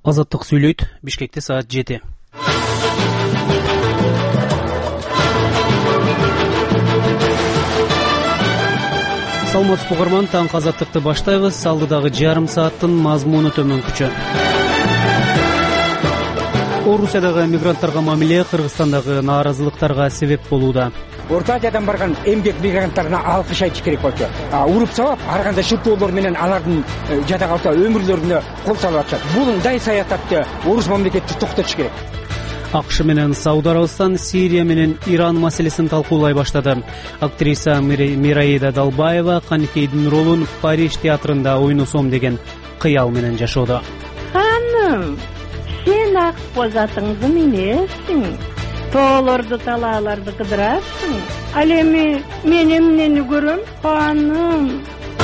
Азаттык сүйлөйт. Бишкекте саат 7. Саламатсызбы угарман, таңкы азаттыкты баштайбыз. Алдыдагы жарым сааттын мазмуну төмөнкүчө. Орусиядагы мигранттарга мамиле Кыргызстандагы нааразылыктарга себеп болууда. Орта Азиядан барган эмгек мигранттарына алкыш айтыш керек болчу. Уруп сабап, ар кандай шыртоолор менен алардын жада калса өмүрлөрүнө кол салып атышат. Мындай саясатты орус мамлекети токтотуш керек. АКШ менен Сауд Арабистан Сирия менен Иран маселесин талкуулай баштады. Актриса Мираида Далбаева Каникейдин ролун Париж театрында ойносом деген кыял менен жашоодо. Ханым, сен ак позатыңды эмессиң. Тоолорду талааларды кыдырасың. Ал эми мен эмнени көрөм, ханым?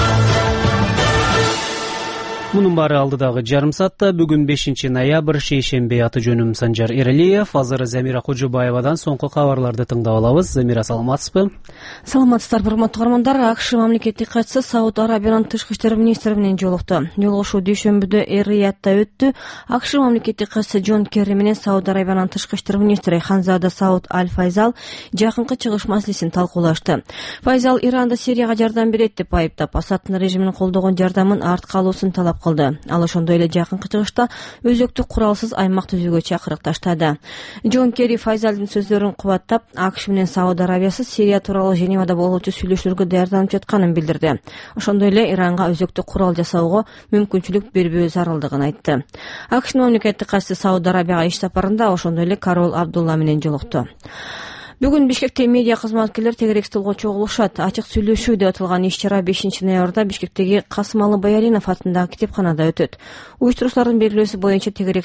Мунун баары алдыдагы жарым саатта. Бүгүн 5 ноябрь шейшембе. Аты жөнүм Санжар Эралиев. Азыр Замира Кожобаевадан соңку кабарларды тыңдап алабыз. Замира, саламатсызбы? Саламатсыздар, урматтуу угармандар. АКШ мамлекеттик катчысы Сауд Арабиянын тышкы иштер министри менен жолукту. Жолугушуу дүйшөмбүдө Эр-Риядда өттү. АКШ мамлекеттик катчысы Джон Керри менен Сауд Арабиянын тышкы иштер министри Ханзада Сауд Аль-Файзал жакынкы чыгыш маселесин талкуулашты. Файзал Иранды Сирияга жардам берет деп айыптап, Асаддын режимин колдогон жардамын артка алуусун талап кылды. Ал ошондой эле жакынкы чыгышта өзөктү куралсыз аймак түзүүгө чакырык таштады. Джон Керри Файзалдын сөздөрүн кубаттап, АКШ менен Сауд Арабиясы Сирия тууралуу Женевада болуучу сүйлөшүүлөргө даярданып жатканын билдирди. Ошондой эле Иранга өзөктү курал жасоого мүмкүнчүлүк бербөө зарылдыгын айтты. АКШнын мамлекеттик катчысы Сауд Арабияга иш сапарында ошондой эле король Абдулла менен жолукту. Бүгүн Бишкекте медиа кызматкерлер тегерек столго чогулушат. Ачык сүйлөшүү деп аталган иш-чара 5 ноябрда Бишкектеги Касымалы Баяринов атындагы китепканада өтөт. Уюштуруучулардын белгилөөсү боюнча тегерек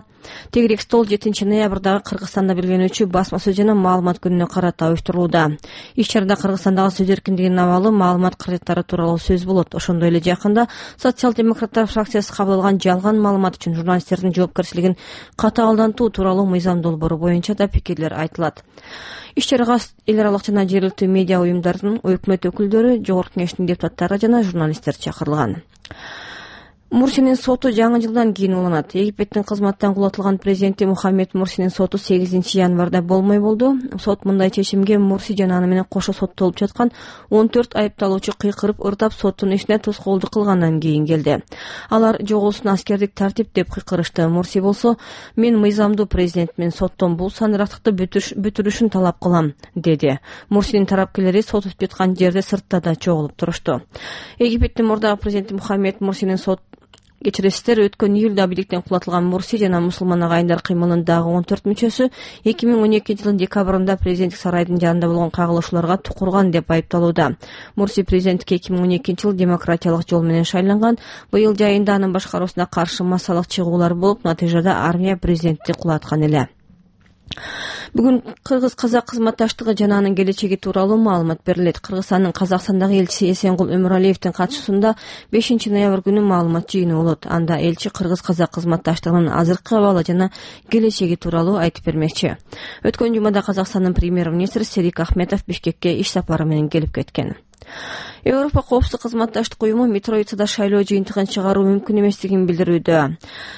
стол 7 ноябрдагы Кыргызстанда белгиленүүчү басма сөз жана маалымат күнүнө карата уюштурулууда. Иш-чарада Кыргызстандагы сөз эркиндигинин абалы, маалымат каражаттары тууралуу сөз болот. Ошондой эле жакында социал-демократтар фракциясы кабыл алган жалган маалымат үчүн журналисттердин жоопкерчилигин катаалдантуу тууралуу мыйзам долбоору боюнча да пикирлер айтылат. Иш-чарага эл аралык жана жергиликтүү медиа уюмдардын, өкмөт өкүлдөрү, жогорку кеңештин депутаттары жана журналисттер чакырылган. Мурсинин соту жаңы жылдан кийин уланат. Египеттин кызматтан кулатылган президенти Мухаммед Мурсинин соту 8 январда болмой болду. Сот мындай чечимге Мурси жана аны менен кошо соттолуп жаткан 14 айыпталуучу кыйкырып, ырдап соттун ишине тоскоолдук кылгандан кийин келди. Алар жоголсун аскердик тартип деп кыйкырышты. Мурси болсо, мен мыйзамдуу президентмин, соттон бул санырактыкты бүтүрүшүн талап кылам, деди. Мурсинин тарапкерлери сот өтүп жаткан жерде сыртта да чогулуп турушту. Египеттин мурдагы президенти Мухаммед Мурсинин кечиресиздер, өткөн июлда бийликтен кулатылган Мурси жана мусулман агайындар кыймылынын дагы 14 мүчөсү 2012 жылдын декабрында президенттик сарайдын жанында болгон кагылышууларга тукурган деп айыпталууда. Мурси президенттикке 2012 жылы демократиялык жол менен шайланган. Быйыл жайында анын башкаруусуна каршы массалык чыгуулар болуп, натыйжада армия президентти кулаткан эле. Бүгүн Кыргыз-Казак кызматташтыгы жана анын келечеги тууралуу маалымат берилет. Кыргызстандын Казакстандагы элчиси Эсенгул Өмүралиевдин катышуусунда 5 ноябрь күнү маалымат жыйыны болот. Анда элчи Кыргыз-Казак кызматташтыгынын азыркы абалы жана келечеги тууралуу айтып бермекчи. Өткөн жумада Казакстандын премьер-министри Серик Ахметов Бишкекке иш сапары менен келип кеткен. Европа коопсуздук кызматташтык уюму Митровицада шайлоо жыйынтыгын чыгаруу мүмкүн эместигин билдирүүдө.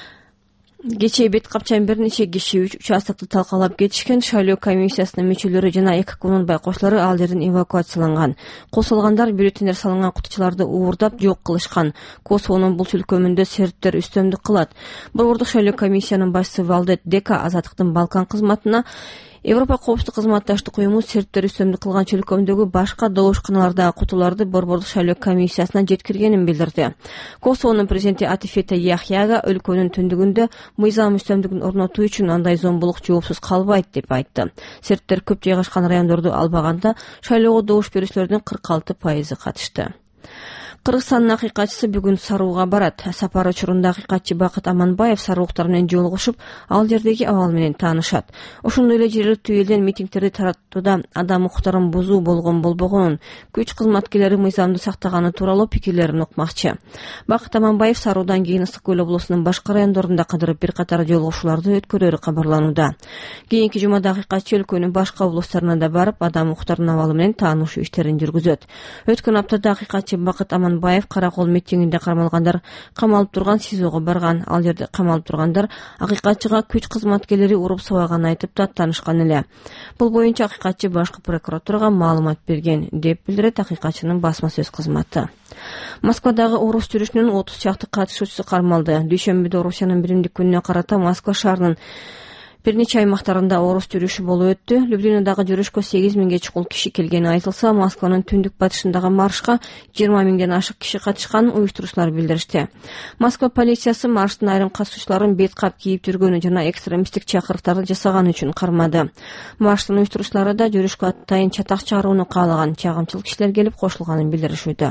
Кечээ бет капчан бир нече киши участокты талкалап кетишкен. Шайлоо комиссиясынын мүчөлөрү жана ЭККнын байкоочулары ал жерден эвакуацияланган. Косулгандар бюллетендер салынган кутучаларды уурдап жок кылышкан. Косовонун бул чөлкөмүндө сербтер үстөмдүк кылат. Борбордук шайлоо комиссиянын башчысы Валдет Дека Азаттыктын Балкан кызматына Европа коопсуздук кызматташтык уюму сербтер үстөмдүк кылган чөлкөмдөгү башка добушканалардагы кутуларды борбордук шайлоо комиссиясына жеткиргенин билдирди. Косовонун президенти Атифета Яхьяга өлкөнүн түндүгүндө мыйзам үстөмдүгүн орнотуу үчүн андай зомбулук жоопсуз калбайт деп айтты. Сербтер көп жайгашкан райондорду албаганда шайлоого добуш берүүчүлөрдүн 46% катышты. Кыргызстандын акыйкатчысы бүгүн Сарууга барат. Сапар учурунда акыйкатчы Бакыт Аманбаев сарууктар менен жолугушуп, ал жердеги абал менен таанышат. Ошондой эле жергиликтүү элден митингтерди таратууда адам укуктарын бузуу болгон болбогонун, күч кызматкерлери мыйзамды сактаганы тууралуу пикирлерин укмакчы. Бакыт Аманбаев Саруудан кийин Ысык көл облусунун башка райондорунда кыдырып бир катар жолугушууларды өткөрөрү кабарланууда. Кийинки жумада акыйкатчы өлкөнүн башка облустарына да барып, адам укуктарынын абалы менен таанышуу иштерин жүргүзөт. Өткөн аптада акыйкатчы Бакыт Атамбаев Каракол митингинде кармалгандар камалып турган СИЗОго барган. Ал жерде камалып тургандар акыйкатчыга күч кызматкерлери уруп сабаганын айтып даттанышкан эле. Бул боюнча акыйкатчы башкы прокуратурага маалымат берген деп билдирет акыйкатчынын басма сөз кызматы. Москвадагы уруш жүрүшүнүн 30 чакты катышуучусу кармалды. Дүйшөмбүдө Орусиянын биримдик күнүнө карата Москва шаарынын бир нече аймактарында оруз жүрүшү болуп өттү. Люблиндагы жүрүшкө 8000ге чукул киши келгени айтылса, Москванын түндүк батышындагы маршка 20 миңден ашык киши катышканын уюштуруучулар билдиришти. Москва полициясы марштын айрым катышуучуларын бет кап кийип жүргөнү жана экстремисттик чакырыктарды жасаганы үчүн кармады. Марштын уюштуруучулары да жүрүшкө атайын чатак чыгарууну каалаган, чагымчыл кишилер келип кошулганын билдиришүүдө.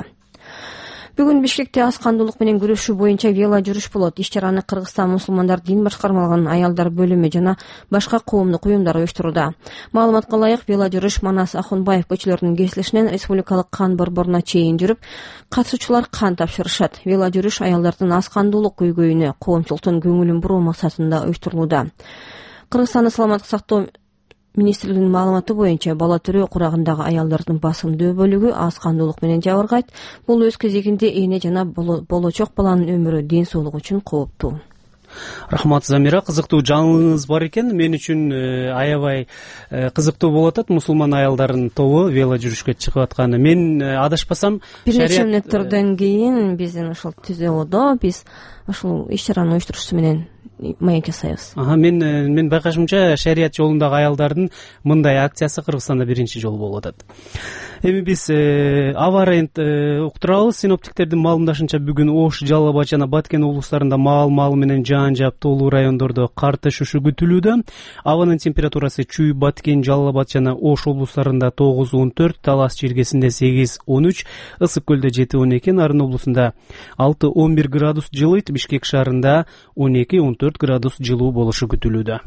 Бүгүн Бишкекте аз кандуулук менен күрөшүү боюнча вело жүрүш болот. Иш-чараны Кыргызстан мусулмандар дин башкармалыгынын аялдар бөлүмү жана башка коомдук уюмдар уюштуруда. Маалыматка ылайык, вело жүрүш Манас Ахунбаев көчөлөрүнүн кесилишинен республикалык кан борборуна чейин жүрүп, катышуучулар кан тапшырышат. Вело жүрүш аялдардын аз кандуулук көйгөйүнө, коомчулуктун көңүлүн буруу максатында уюштурулууда. Кыргызстандын саламаттык сактоо министрлигинин маалыматы боюнча бала төрөө курагындагы аялдардын басымдуу бөлүгү аз кандуулук менен жабыргайт. Бул өз кезегинде эне жана болочок баланын өмүрү, ден соолугу үчүн кооптуу. Рахмат, Замира. Кызыктуу жаңылыгыңыз бар экен. Мен үчүн аябай кызыктуу болуп атат мусулман аялдардын тобу вело жүрүшкө чыгып атканы. Мен адашпасам, бир нече мүнөттөрдөн кийин биздин ушул түзөдө биз ушул иш-чаранын уюштуруучусу менен маек жасайбыз. Мен байкашымча шарият жолундагы аялдардын мындай акциясы Кыргызстанда биринчи жолу болуп атат. Эми биз аба ырайын уктурабыз. Синоптиктердин маалымдашынча бүгүн Ош, Жалал Абад жана Баткен облустарында маал менен жаан-жаап тоолуу райондордо кар түшүшү күтүлүүдө. Абанын температурасы Чүй, Баткен, Жалал Абад жана Ош облустарында 9-14, Талас чиркесинде 8-13, Ысык көлдө 7-12, Нарын облусунда 6-11 градус жылыйт, Бишкек шаарында 12-14 градус жылуу болушу күтүлүүдө.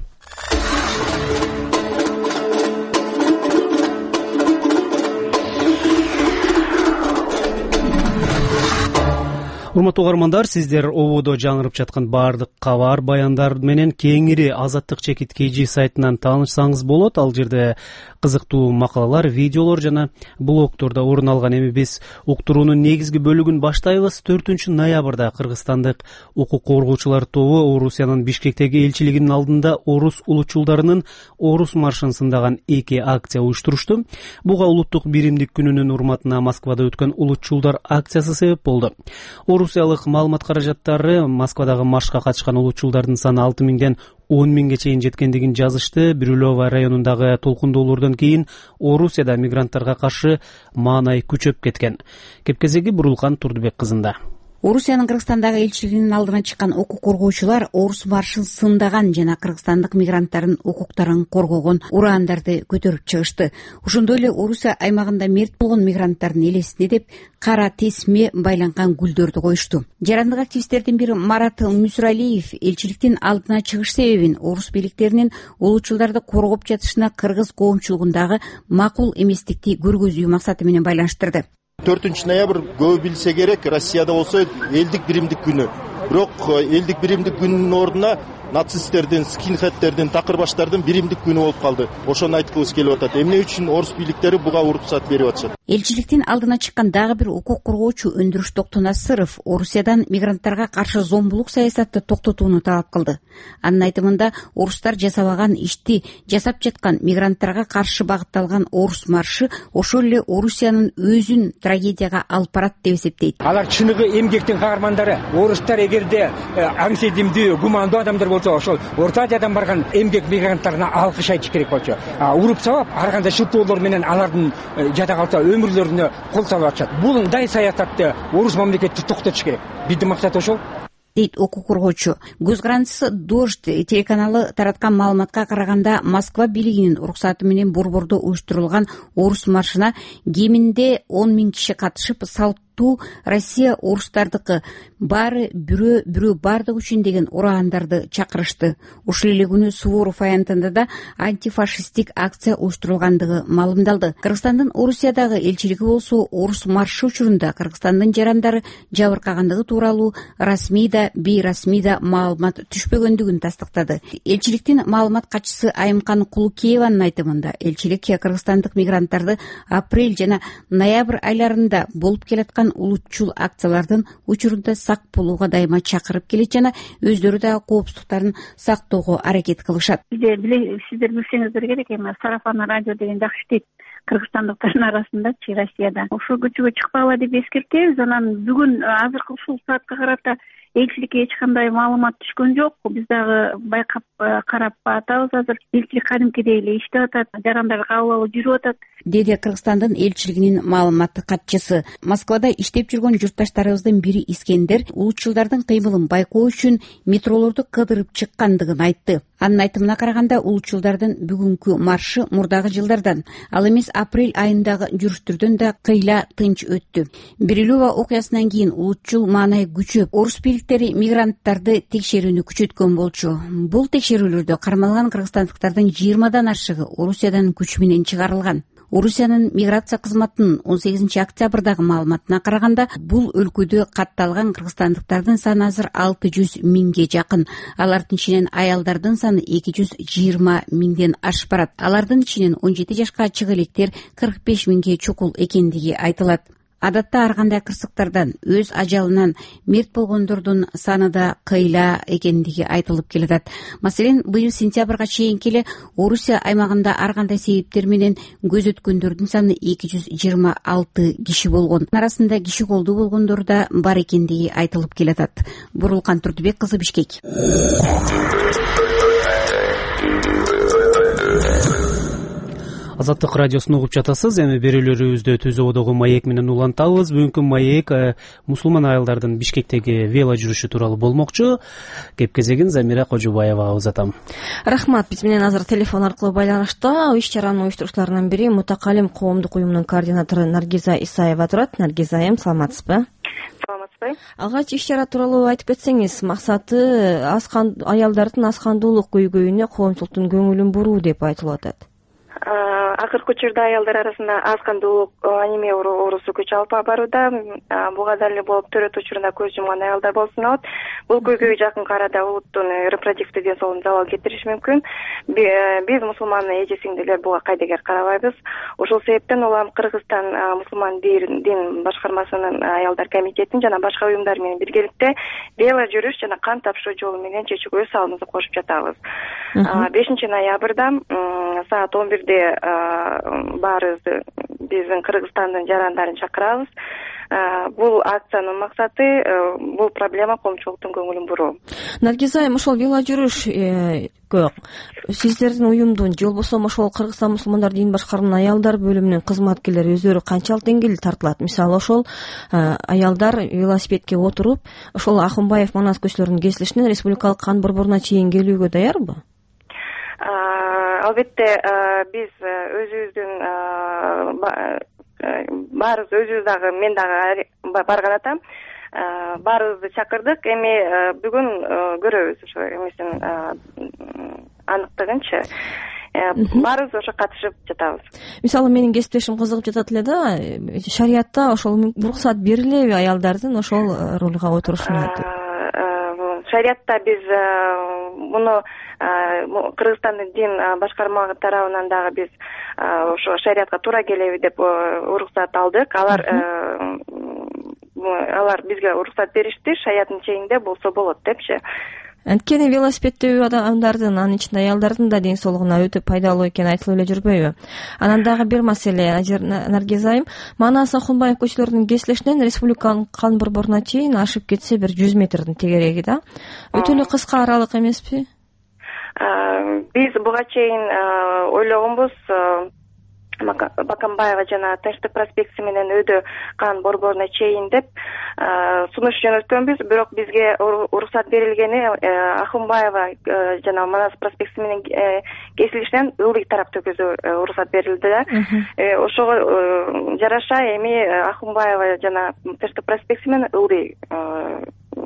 Урматтуу угармандар, сиздер ободо жаңырып жаткан баардык кабар, баяндар менен кеңири Азаттык чекит KG сайтынан таанышсаңыз болот. Ал жерде кызыктуу макалалар, видеолор жана блогтордо орун алган. Эми биз уктуруунун негизги бөлүгүн баштайбыз. 4-ноябрда Кыргызстандык укук коргоочулар тобу Орусиянын Бишкектеги элчилигинин алдында орус улутчулдарынын орус маршын сындаган 2 акция уюштурушту. Буга улуттук биримдик күнүнүн урматына Москвада өткөн улутчулдар акциясы себеп болду. Орусиялык маалымат каражаттары Москвадагы маршка катышкан улутчулдардын саны 6 миңден 10 миңге чейин жеткендигин жазышты. Бирюлево районундагы толкундоолордон кийин Орусияда мигранттарга каршы маанай күчөп кеткен. Кепкезеги Бурулкан Турдубек кызында. Орусиянын Кыргызстандагы элчилигинин алдына чыккан укук коргоочулар орус маршын сындаган жана кыргызстандык мигранттардын укуктарын коргогон ураандарды көтөрүп чыгышты. Ошондой эле Орусия аймагында мерт болгон мигранттардын элесине деп кара тесме байланган гүлдөрдү коюшту. Жарандык активисттердин бири Марат Мүсүралиев элчиликтин алдына чыгыш себебин орус бийликтеринин улутчулдарды коргоп жатышына кыргыз коомчулугундагы макул эместикти көргөзүү максаты менен байланыштырды. 4-ноябрь көбү билсе керек, Россияда болсо элдик биримдик күнү. Бирок элдик биримдик күнүнүн ордуна нацисттердин, скинхедтердин, такырбаштардын биримдик күнү болуп калды. Ошону айткыбыз келип атат. Эмне үчүн орус бийликтери буга уруксат берип атышат? Элчиликтин алдына чыккан дагы бир укук коргоочу Өндүрүш Токтонасыров Орусиядан мигранттарга каршы зомбулук саясатты токтотууну талап кылды. Анын айтымында, орустар жасабаган ишти жасап жаткан мигранттарга каршы багытталган орус маршы ошол эле Орусиянын өзүн трагедияга алып барат деп эсептейт. Алар чыныгы эмгектин каармандары. Орустар эгерде аңседимдүү, гумандуу адамдар болсо, ошол Орто Азиядан барган эмгек мигранттарына алкыш айтыш керек болчу. Уруп сабап, ар кандай шылтоолор менен алардын жада калса өмүрлөрүнө кол салып атышат. Бул дай саясатты орус мамлекети токтотуш керек. Биздин максат ошол. Дейт укук коргоочу. Көз карандысы Дождь телеканалы тараткан маалыматка караганда, Москва бийлигинин уруксаты менен борбордо уюштурулган орус маршына кеминде 10 миң киши катышып, салттуу Россия орустардыкы баары бирөө бардык үчүн деген ураандарды чакырышты. Ушул эле күнү Суворов аянтында да антифашисттик акция уюштурулгандыгы маалымдалды. Кыргызстандын Орусиядагы элчилиги болсо орус маршы учурунда Кыргызстандын жарандары жабыркагандыгы тууралуу расмий да бейрасмий да маалымат түшпөгөндүгүн тастыктады. Элчиликтин маалымат катчысы Айымкан Кулукееванын айтымында, элчилик кыргызстандык мигранттарды апрель жана ноябрь айларында болуп келаткан жаткан улутчул акциялардын учурунда сак болууга дайыма чакырып келет жана өздөрү дагы коопсуздуктарын сактоого аракет кылышат. Сиздер билсеңиздер керек, эми сарафан радио деген жакшы иштейт кыргызстандыктардын арасындачы Россияда. Ошол көчөгө чыкпагыла деп эскертебиз. Анан бүгүн азыркы ушул саатка карата элчиликке эч кандай маалымат түшкөн жок. Биз дагы байкап карап атабыз. Азыр элчилик кадимкидей эле иштеп атат, жарандар кабыл алуу жүрүп атат, деди Кыргызстандын элчилигинин маалыматтык катчысы. Москвада иштеп жүргөн журтташтарыбыздын бири Искендер улутчулдардын кыймылын байкоо үчүн метролорду кыдырып чыккандыгын айтты. Анын айтымына караганда улутчулдардын бүгүнкү маршы мурдагы жылдардан, ал эмес апрель айындагы жүрүштөрдөн да кыйла тынч өттү. Бирилова окуясынан кийин улутчул маанай күчөп, орус бийликтери мигранттарды текшерүүнү күчөткөн болчу. Бул текшерүүлөрдө кармалган кыргызстандыктардын 20дан ашыгы Орусиядан күч менен чыгарылган. Орусиянын миграция кызматынын 18 октябрдагы маалыматына караганда, бул өлкөдө катталган кыргызстандыктардын саны азыр 600 миңге жакын. Алардын ичинен аялдардын саны 220 миңден ашып барат. Алардын ичинен 17 жашка чыга электер 45 миңге чукул экендиги айтылат. Адатта ар кандай кырсыктардан, өз ажалынан мерт болгондордун саны да кыйла экендиги айтылып келатат. Маселен, быйыл сентябрга чейинки эле Орусия аймагында ар кандай себептер менен көз өткөндөрдүн саны 226 киши болгон. Арасында киши колдуу болгондор да бар экендиги айтылып келатат. Бурулкан Турдубек кызы, Бишкек. Азаттык радиосун угуп жатасыз. Эми берүүлөрүбүздү Түз ободогу маек менен улантабыз. Бүгүнкү маек мусулман айылдардын Бишкектеги вело жүрүшү тууралуу болмокчу. Кеп кезегин Замира Кожубаевага узатам. Рахмат. Биз менен азыр телефон аркылуу байланышта иш чаранын уюштуруучуларынан бири Мутакалим коомдук уюмунун координатору Наргиза Исаева турат. Наргиза айым, саламатсызбы? Саламатсызбы. Алгач иш чара тууралуу айтып кетсеңиз, максаты аялдардын аскандуулук көйгөйүнө коомчулуктун көңүлүн буруу деп айтылып атат. Акыркы учурда аялдар арасында аскандуулук анемия оорусу күч алып барууда. Буга далил болуп төрөт учурунда көз жумган аялдар болуп саналат. Бул көйгөй жакын арада улуттун репродуктивдүү ден соолугуна залал келтириши мүмкүн. Биз мусулман эже сиңдилер буга кайдыгер карабайбыз. Ошол себептен улам Кыргызстан мусулман дин башкармасынын аялдар комитетин жана башка уюмдар менен биргеликте вело жүрүш жана кан тапшыруу жолу менен чечүүгө өз салымыбызды кошуп жатабыз. 5 ноябрда саат 11-де баарыбызды биздин Кыргызстандын жарандарын чакырабыз. Бул акциянын максаты бул проблема коомчулуктун көңүлүн буруу. Наргиза айым, ошол вело жүрүш сиздердин уюмдун же болбосо ошол Кыргызстан мусулмандар дин башкарманын аялдар бөлүмүнүн кызматкерлери өздөрү канчалык деңгээлде тартылат? Мисалы, ошол аялдар велосипедке отуруп, ошол Акынбаев Манас көчөлөрүнүн кесилишинен республикалык кан борборуна чейин келүүгө даярбы? Албетте, биз өзүбүздүн баарыбыз өзүбүз дагы, мен дагы барган атам, баарыбызды чакырдык. Эми бүгүн көрөбүз ошо эмесин аныктыгынчы. Баарыбыз ошо катышып жатабыз. Мисалы, менин кесиптешим кызыгып жатат эле да, шариятта ошол уруксат берилеби аялдардын ошол рулга отурушуна? Шариятта биз муну Кыргызстандын дин башкарма тарабынан дагы биз ошо шариятка туура келеби деп уруксат алдык. Алар бизге уруксат беришти, шариаттын чегинде болсо болот депчи. Анткени велосипеддеги адамдардын, анын ичинде аялдардын да ден соолугуна өтө пайдалуу экени айтылып эле жүрбөйбү? Анан дагы бир маселе, Наргиза айым, Манас Акынбаев көчөлөрүнүн кесилишинен республиканын кан борборуна чейин ашып кетсе бир 100 метрдин тегереги да. Өтө эле кыска аралык эмеспи? Биз буга чейин ойлогонбуз, Бакамбаева жана Тынчтык проспекти менен Өдө кан борборуна чейин деп сунуш жөнөткөнбүз, бирок бизге уруксат берилгени Акынбаева жана Манас проспекти менен кесилишинен ылдый тарап төгөзө уруксат берилди да. Ошого жараша эми Акынбаева жана Тынчтык проспекти менен ылдый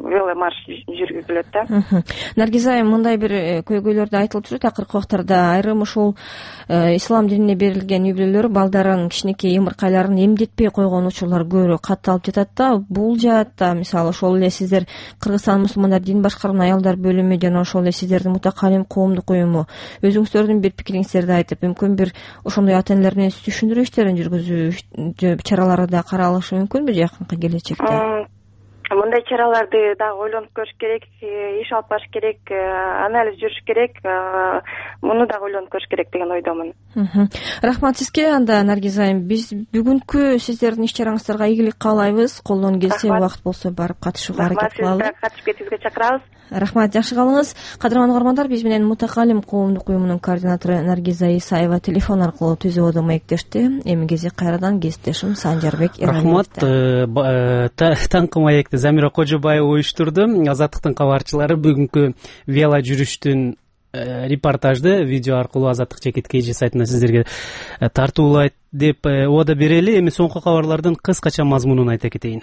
веломарш жүргүзүлөт да. Наргиз айым, мындай бир көйгөйлөр да айтылып жүрөт акыркы убактарда. Айрым ушул ислам динине берилген үй бүлөлөр балдарын, кичинекей ымыркайларын эмдетпей койгон учурлар көбүрөөк катталып жатат да. Бул жаатта мисалы ошол эле сиздер Кыргызстан мусулмандар дин башкарган аялдар бөлүмү жана ошол эле сиздердин мутакалим коомдук уюму өзүңүздөрдүн бир пикириңиздерди айтып, мүмкүн бир ошондой ата энелер менен түшүндүрүү иштерин жүргүзүү чаралары да каралышы мүмкүнбү жакынкы келечекте? Мындай чараларды дагы ойлонуп көрүш керек, иш алып барыш керек, анализ жүрүш керек, муну дагы ойлонуп көрүш керек деген ойдомун. Рахмат сизге. Анда Наргиз айым, биз бүгүнкү сиздердин иш чараңыздарга ийгилик каалайбыз. Колдон келсе убакыт болсо барып катышууга аракет кылалы. Рахмат, катышып кетүүгө чакырабыз. Рахмат, жакшы калыңыз. Кадырман угармандар, биз менен мутакалим коомдук уюмунун координатору Наргиза Исаева телефон аркылуу түзүп одо маектешти. Эми кезде кайрадан кесиптешим Санжарбек Рахмат. Таңкы маекти Замира Кожобаева уюштурду. Азаттыктын кабарчылары бүгүнкү вело жүрүштүн репортажды видео аркылуу Азаттык жеке KG сайтында сиздерге тартуулайт деп убада берели. Эми соңку кабарлардын кыскача мазмунун айта кетейин.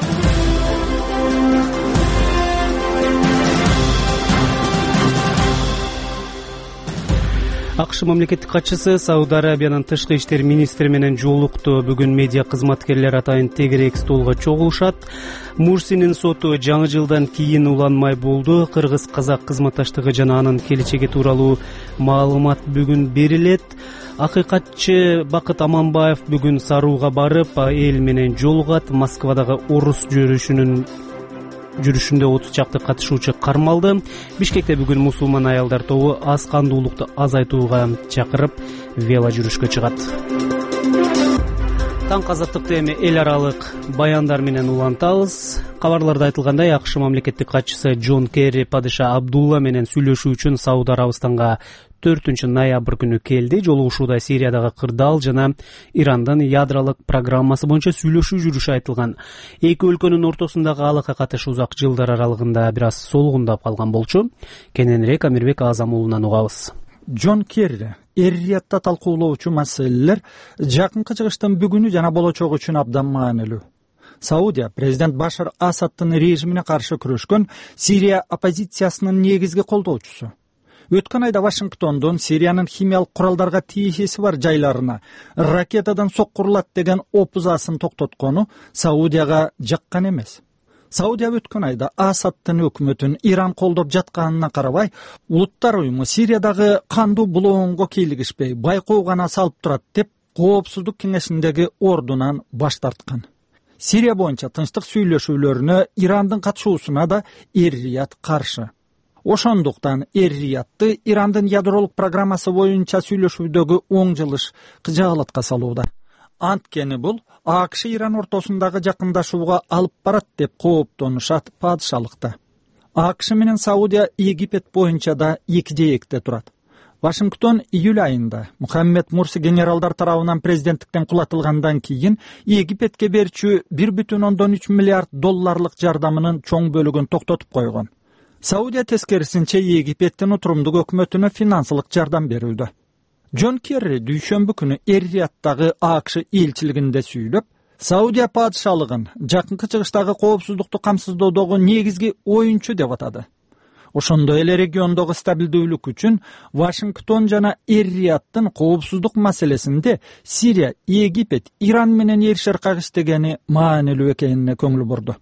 АКШ мамлекеттик катчысы Сауд Арабиянын тышкы иштер министри менен жолукту. Бүгүн медиа кызматкерлер атайын тегерек столго чогулушат. Мурсинин соту жаңы жылдан кийин уланмай болду. Кыргыз-казак кызматташтыгы жана анын келечеги тууралуу маалымат бүгүн берилет. Акыйкатчы Бакыт Аманбаев бүгүн Сарууга барып, эл менен жолугат. Москвадагы орус жүрүшүндө 30 чакты катышуучу кармалды. Бишкекте бүгүн мусулман аялдар тобу аз кандуулукту азайтууга чакырып вело жүрүшкө чыгат. Таң Азаттыкты эми эл аралык баяндар менен улантабыз. Кабарларда айтылгандай, АКШ мамлекеттик катчысы Джон Керри падыша Абдулла менен сүйлөшүү үчүн Сауд Арабистанга 4-ноябрь күнү келди. Жолугушууда Сириядагы кырдаал жана Ирандын ядролук программасы боюнча сүйлөшүү жүрүшү айтылган. Эки өлкөнүн ортосундагы алака катыш узак жылдар аралыгында бир аз солгундап калган болчу. Кененирээк Амирбек Азам уулунан угабыз. Джон Керри Эр-Риядда талкуулоочу маселелер жакынкы чыгыштын бүгүнү жана болочогу үчүн абдан маанилүү. Саудия президент Башар Асадтын режимине каршы күрөшкөн Сирия оппозициясынын негизги колдоочусу. Өткөн айда Вашингтондон Сириянын химиялык куралдарга тиешеси бар жайларына ракетадан соккурулат деген опузасын токтоткону Саудияга жаккан эмес. Саудия өткөн айда Асадтын өкмөтүн Иран колдоп жатканына карабай, улуттар уюму Сириядагы кандуу булоонго кийлигишпей байкоо гана салып турат деп Коопсуздук кеңешиндеги ордунан баш тарткан. Сирия боюнча тынчтык сүйлөшүүлөрүнө Ирандын катышуусуна да Эр-Рияд каршы. Ошондуктан Эр-Риядды Ирандын ядролук программасы боюнча сүйлөшүүдөгү оң жылыш кыжаалатка салууда. Анткени бул АКШ Иран ортосундагы жакындашууга алып барат деп кооптонушат падышалыкта. АКШ менен Саудия Египет боюнча да эки жээкте турат. Вашингтон июль айында Мухаммед Мурси генералдар тарабынан президенттиктен кулатылгандан кийин Египетке берчү 1,3 миллиард долларлык жардамынын чоң бөлүгүн токтотуп койгон. Саудия тескерисинче Египеттин утурумдук өкмөтүнө финансылык жардам берүүдө. Джон Керри дүйшөмбү күнү Эр-Рияттагы АКШ элчилигинде сүйлөп, Саудия падышалыгын жакынкы чыгыштагы коопсуздукту камсыздоодогу негизги оюнчу деп атады. Ошондой эле региондогу стабилдүүлүк үчүн Вашингтон жана Эр-Рияттын коопсуздук маселесинде Сирия, Египет, Иран менен эршеркак иштегени маанилүү экенине көңүл бурду.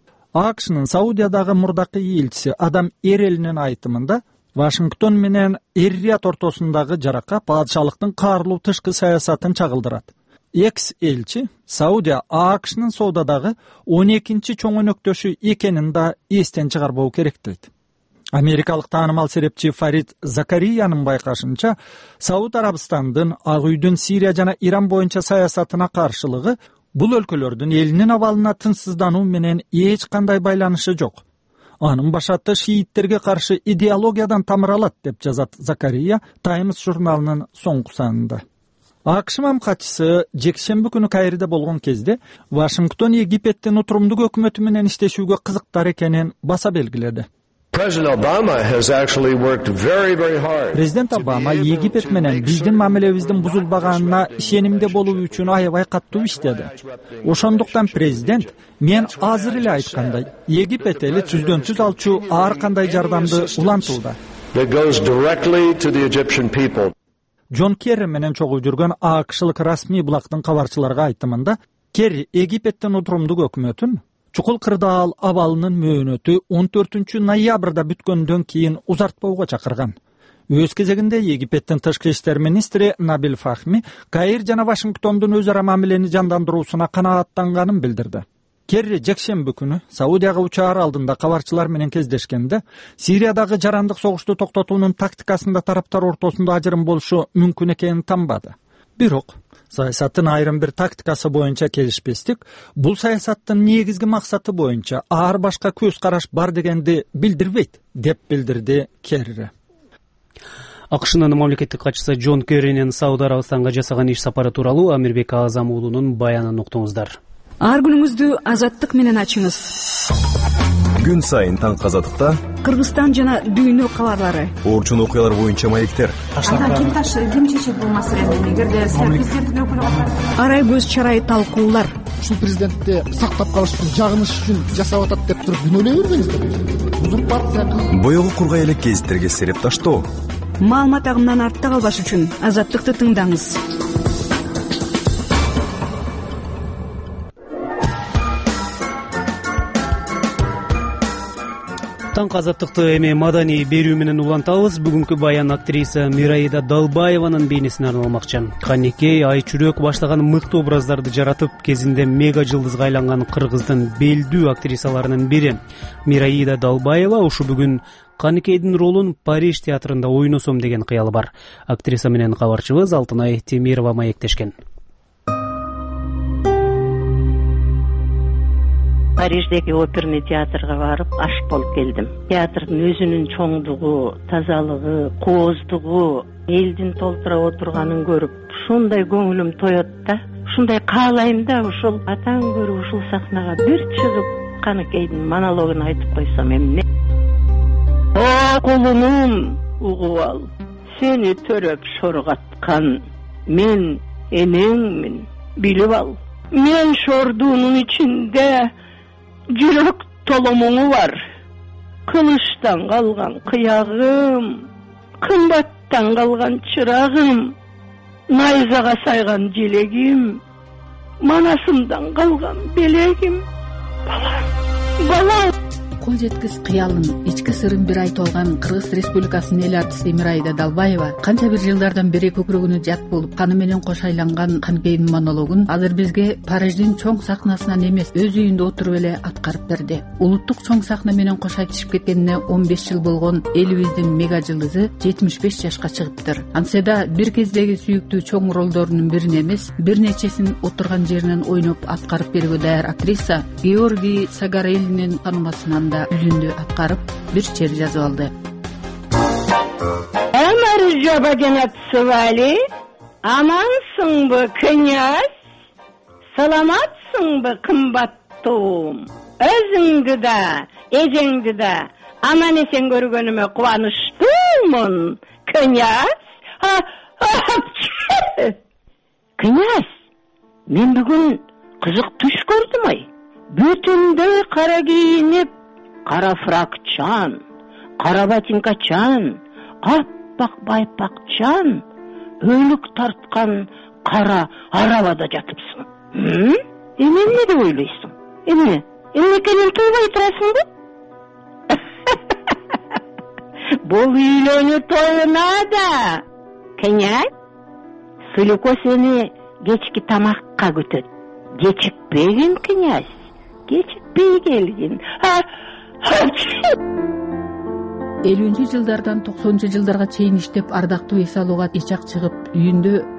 АКШнын Саудиядагы мурдакы элчиси Адам Эрелинин айтымында, Вашингтон менен Эр-Рияд ортосундагы жарака падышалыктын каарлуу тышкы саясатын чагылдырат. Экс-элчи Саудия АКШнын соодадагы 12-чи чоң өнөктөшү экенин да эстен чыгарбоо керек дейт. Америкалык таанымал серепчи Фарид Закариянын байкашынча, Сауд Арабистандын Ак үйдүн Сирия жана Иран боюнча саясатына каршылыгы бул өлкөлөрдүн элинин абалына тынчсыздануу менен эч кандай байланышы жок. Анын башаты шииттерге каршы идеологиядан тамыралат деп жазат Закария Таймс журналынын соңку санында. АКШ мамкатчысы жекшемби күнү Кайрде болгон кезде Вашингтон Египеттин утурумдук өкмөтү менен иштешүүгө кызыктар экенин баса белгиледи. Президент Обама Египет менен биздин мамилебиздин бузулбаганына ишенимде болуу үчүн аябай катуу иштеди. Ошондуктан президент мен азыр эле айткандай, Египет эли түздөн-түз алчу ар кандай жардамды улантууда. Джон Керри менен чогуу жүргөн АКШлык расмий булактын кабарчыларга айтымында, Керри Египеттин утурумдук өкмөтүн чукул кырдаал абалынын мөөнөтү 14 ноябрда бүткөндөн кийин узартпоого чакырган. Өз кезегинде Египеттин тышкы иштер министри Набил Фахми Каир жана Вашингтондун өз ара мамилени жандандыруусуна канааттанганын билдирди. Керри жекшемби күнү Саудияга учаар алдында кабарчылар менен кездешкенде Сириядагы жарандык согушту токтотуунун тактикасында тараптар ортосунда ажырым болушу мүмкүн экенин танбады. Бирок саясаттын айрым бир тактикасы боюнча келишпестик бул саясаттын негизги максаты боюнча ар башка көз караш бар дегенди билдирбейт, деп билдирди Керри. АКШнын мамлекеттик катчысы Джон Керринин Сауд Арабистанга жасаган иш сапары тууралуу Амирбек Азам уулунун баянын уктуңуздар. Ар күнүңүздү азаттык менен ачыңыз. Күн сайын таңкы азаттыкта Кыргызстан жана дүйнө кабарлары, орчун окуялар боюнча маектер. Ким чечет бул маселени? Эгерде президенттин өкүлү катары арай көз чарай талкуулар. Ушул президентти сактап калыштын жагыныш үчүн жасап атат деп туруп күнөөлөй бербеңиздер. Узун партия Боёгу кургай элек гезиттерге сереп таштоо. Маалымат агымынан артта калбаш үчүн азаттыкты тыңдаңыз. Таңкы азаттыкты эми маданий берүү менен улантабыз. Бүгүнкү баян актриса Мираида Далбаеванын бейнесине арналмакчы. Канекей, Айчүрөк баштаган мыкты образдарды жаратып, кезинде мега жылдызга айланган Кыргыздын белдүү актрисаларынын бири Мираида Далбаева ушу бүгүн Канекейдин ролун Париж театрында ойносом деген кыялы бар. Актриса менен кабарчыбыз Алтынай Темирова маектешкен. Париждеги оперный театрга барып ашык болуп келдим. Театрдын өзүнүн чоңдугу, тазалыгы, кооздугу, элдин толтура отурганын көрүп, ушундай көңүлүм тоет да. Ушундай каалайм да, ушул атаң көрүп ушул сахнага бир чыгып Канекейдин монологун айтып койсом эмне? О, кулунум, угуп ал. Сени төрөп шоргаткан мен энеңмин, билип ал. Мен шордуунун ичинде жүрөк толомоңу бар. Кылычтан калган кыягым, кымбаттан калган чырагым, найзага сайган желегим, манасымдан калган белегим. Балам. Кол жеткис кыялын, ички сырын бир айтып алган Кыргыз Республикасынын эл артисти Мираида Далбаева канча бир жылдардан бери көкүрөгүнө жат болуп, каны менен кош айланган Канекейдин монологун азыр бизге Париждин чоң сахнасынан эмес, өз үйүндө отуруп эле аткарып берди. Улуттук чоң сахна менен кош айтышып кеткенине 15 жыл болгон элибиздин мега жылдызы 75 жашка чыгыптыр. Анседа бир кездеги сүйүктүү чоң ролдорунун бирин эмес, бир нечесин отурган жеринен ойноп аткарып берүүгө даяр актриса Георгий Сагарелинин танымасынан үзүндү аткарып бир чер жазып алды. Амаржаба генатсывали, амансыңбы князь, саламатсыңбы кымбаттуум, өзүңдү да, эжеңди да аман эсен көргөнүмө кубанычтуумун, князь. Князь, мен бүгүн кызык түш көрдүм ай. Бүтүндөй кара кийинип, кара фракчан, кара ботинкачан, аппак байпакчан, өлүк тарткан кара арабада жатыпсың. Эмне деп ойлойсуң? Эмне экенин туйбай турасыңбы? Бул үйлөнүү тоюна да, князь, Сулуко сени кечки тамакка күтөт. Кечикпегин, князь. Кечикпей келгин. 50-жылдардан 90-жылдарга чейин иштеп ардактуу эс алууга ичак чыгып, үйүндө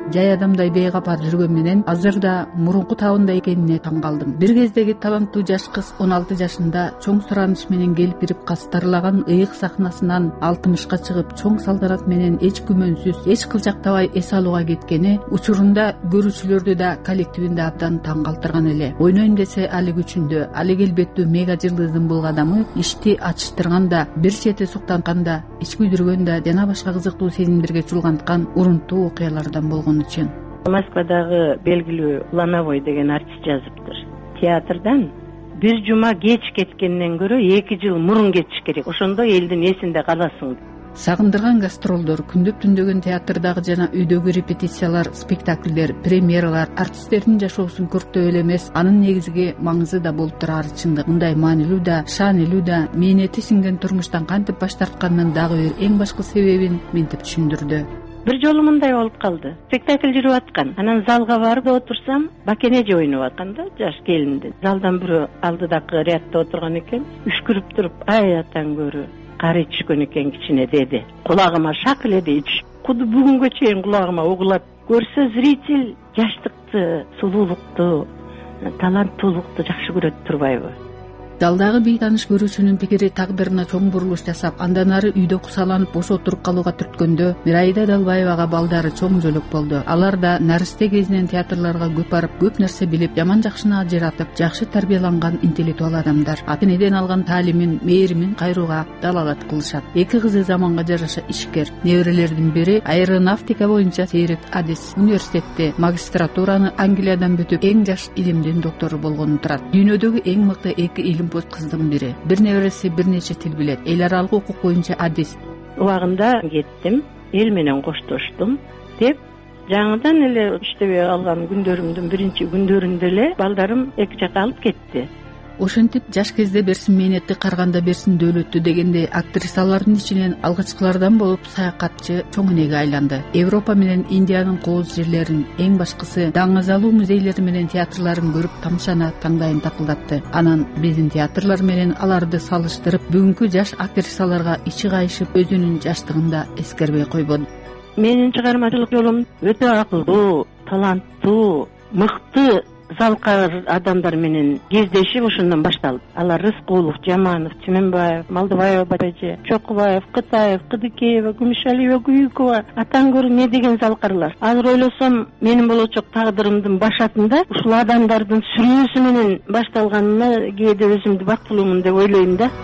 жай адамдай бейкапар жүргөн менен азыр да мурунку табында экенине таң калдым. Бир кездеги таланттуу жаш кыз 16 жашында чоң сураныш менен келип кирип кастарлаган ыйык сахнасынан 60ка чыгып чоң салтанат менен эч күмөнсүз, эч кылжактабай эс алууга кеткени учурунда көрүүчүлөрдү да коллективин да абдан таң калтырган эле. Ойнойм десе али күчүндө, али келбеттүү мега жылдыздын бул кадамы ишти ачыштырганда, бир чети суктантканда, ич күйдүргөндө жана башка кызыктуу сезимдерге чулганткан урунттуу окуялардан болгон үчүн. Москвадагы белгилүү Лановой деген артист жазыптыр. Театрдан бир жума кеч кеткенден көрө 2 жыл мурун кетиш керек. Ошондо элдин эсинде каласың. Сагындырган гастролдор, күндөп түндөгөн театрдагы жана үйдөгү репетициялар, спектакльдер, премьералар артисттердин жашоосун көрктөө эле эмес, анын негизги маңызы да болуп турары чындык. Мындай маанилүү да, шаанилүү да, мээнети сиңген турмуштан кантип баш тартканынын дагы бир эң башкы себебин мынтип түшүндүрдү. Бир жолу мындай болуп калды. Спектакль жүрүп аткан. Анан залга барып отурсам, Бакенеже ойноп аткан да, жаш келиндин. Залдан бирөө алдыдагы рядда отурган экен. Үшкүрүп туруп, ай атаң көрү, кары ичкен экен кичине деди. Кулагыма шак эле дейчи. Куду бүгүнгө чейин кулагыма угулат. Көрсө зритель жаштыкты, сулуулукту, таланттуулукту жакшы көрөт турбайбы? Залдагы бейтаныш көрүүчүнүн пикири тагдырына чоң бурулуш жасап, андан ары үйдө кусаланып бош отуруп калууга түрткөндө Мирайда Далбаевага балдары чоң жөлөк болду. Алар да наристе кезинен театрларга көп барып, көп нерсе билип, жаман жакшыны ажыратып, жакшы тарбияланган интеллектуал адамдар. Ата-энеден алган таалимин, мээримин кайрууга далалат кылышат. Эки кызы заманга жараша ишкер. Неберелердин бири аэронавтика боюнча Сейрет Адис университетте магистратураны Англиядан бүтүп, эң жаш илимдин доктору болгонун турат. Дүйнөдөгү эң мыкты эки илим кыздын бири. Бир небереси бир нече тил билет. Эл аралык укук боюнча Адис. Убагында кеттим, эл менен коштоштум деп, жаңыдан эле иштебей калган күндөрүмдүн биринчи күндөрүндө эле балдарым эки жакка алып кетти. Ошентип жаш кезде берсин мээнетти, карганда берсин дөөлөттү дегендей актрисалардын ичинен алгачкылардан болуп саякатчы чоң энеге айланды. Европа менен Индиянын кооз жерлерин, эң башкысы даңазалуу музейлери менен театрларын көрүп тамшана таңдайын такылдатты. Анан биздин театрлар менен аларды салыштырып, бүгүнкү жаш актрисаларга ичи кайышып, өзүнүн жаштыгында эскербей койбоду. Менин чыгармачылык жолум өтө акылдуу, таланттуу, мыкты залкар адамдар менен кездешип ошондон башталды. Алар Рыскулов, Жаманов, Тюменбаев, Малдыбаева, Бажы, Чокубаев, Кытаев, Кыдыкеева, Күмүшалиева, Күйүкова, атаң көрү не деген залкарлар. Азыр ойлосом, менин болочок тагдырымдын башатында ушул адамдардын сүрүүсү менен башталганына кээде өзүмдү бактылуумун деп ойлойм да.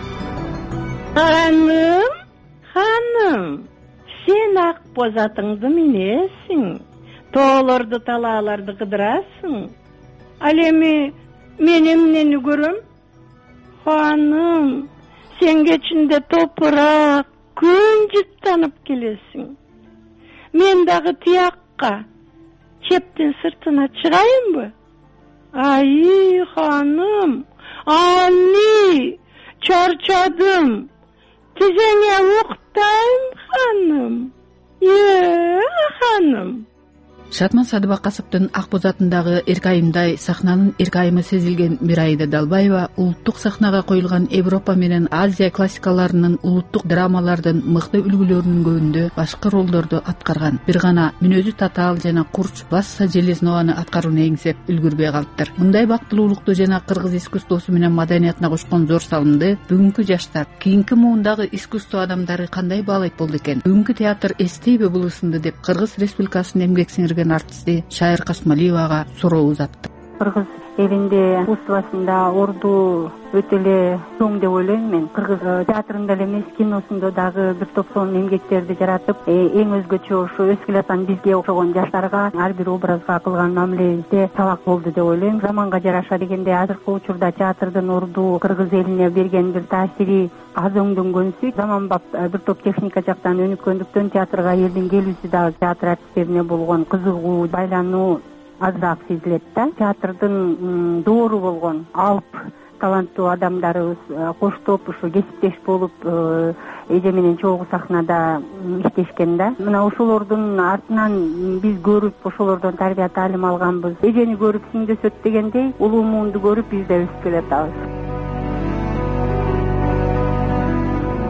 Ханым, сен ак боз атыңды минесиң, тоолорду, талааларды кыдырасың. Ал эми мен эмнени көрөм? Ханым, сен кечинде топурак, күн жыттанып келесиң. Мен дагы тиякка, чептин сыртына чыгайынбы? Ай, ханым, ани, чарчадым. Тизеңе уктайм, ханым. Ханым. Шатман Садыбакасовдун Ак боз атындагы Эркайымдай сахнанын эркайымы сезилген Мирайда Далбаева улуттук сахнага коюлган Европа менен Азия классикаларынын, улуттук драмалардын мыкты үлгүлөрүнүн көбүндө башкы ролдорду аткарган. Бир гана мүнөзү татаал жана курч Васса Железнованы аткарууну эңсеп үлгүрбөй калыптыр. Мындай бактылуулукту жана кыргыз искусствосу менен маданиятына кошкон зор салымды бүгүнкү жаштар, кийинки муундагы искусство адамдары кандай баалайт болду экен? Бүгүнкү театр эстейби бул ысынды деп Кыргыз Республикасынын эмгек сиңирген артисти Шайыр Касмалиевага суроо узатты. Кыргыз элинде искусствосунда орду өтө эле чоң деп ойлойм мен. Кыргыз театрында эле эмес, киносунда дагы бир топ сонун эмгектерди жаратып, эң өзгөчө ушу өсүп келаткан бизге окшогон жаштарга ар бир образга кылган мамилебизде сабак болду деп ойлойм. Заманга жараша дегенде азыркы учурда театрдын орду кыргыз элине берген бир таасири аз өңдөнгөнсү, заманбап бир топ техника жактан өнүккөндүктөн театрга элдин келүүсү дагы театр артисттерине болгон кызыгуу, байлануу азыраак сезилет да. Театрдын доору болгон алып таланттуу адамдарыбыз коштоп ушу кесиптеш болуп эже менен чогуу сахнада иштешкен да. Мына ошолордун артынан биз көрүп, ошолордон тарбия таалим алганбыз. Эжени көрүп сиңдөсөт дегендей, улуу муунду көрүп биз да өсүп келатабыз.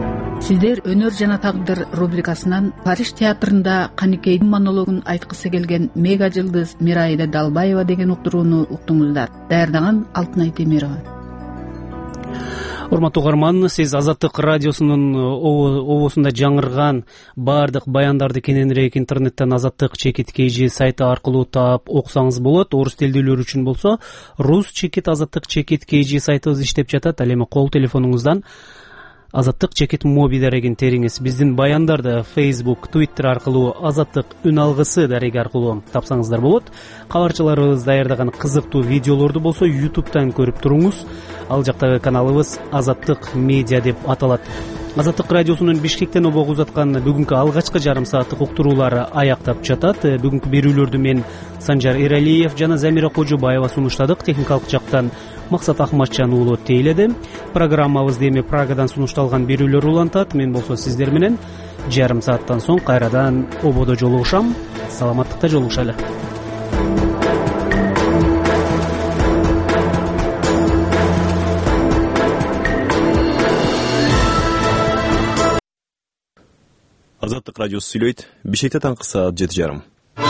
сиздер өнөр жана тагдыр рубрикасынан Париж театрында Каникейдин монологун айткысы келген мега жылдыз Мираида Далбаева деген уктурууну уктуңуздар. Даярдаган Алтынай Темирова. Урматтуу угарман, сиз Азаттык радиосунун обосунда жаңырган баардык баяндарды кененирээк интернеттен Азаттык чекит KG сайты аркылуу таап окусаңыз болот. Орус тилдүүлөр үчүн болсо рус чекит Азаттык чекит KG сайтыбыз иштеп жатат. Ал эми кол телефонуңуздан Азаттык чекит моби дарегин териңиз. Биздин баяндарды Facebook, Twitter аркылуу Азаттык үн алгысы дареги аркылуу тапсаңыздар болот. Кабарчыларыбыз даярдаган кызыктуу видеолорду болсо YouTube'дан көрүп туруңуз. Ал жактагы каналыбыз Азаттык медиа деп аталат. Азаттык радиосунун Бишкектен обогу узаткан бүгүнкү алгачкы жарым сааттык уктуруулары аяктап жатат. Бүгүнкү берүүлөрдү мен Санжар Эралиев жана Замира Кожобаева сунуштадык. Техникалык жактан Максат Ахматжан уулу тейледи. Программабызды эми Прагадан сунушталган берүүлөр улантат. Мен болсо сиздер менен жарым сааттан соң кайрадан ободо жолугушам. Саламаттыкта жолугушайлы. Азаттык радиосу сүйлөйт. Бишкекте таңкы саат 7:30.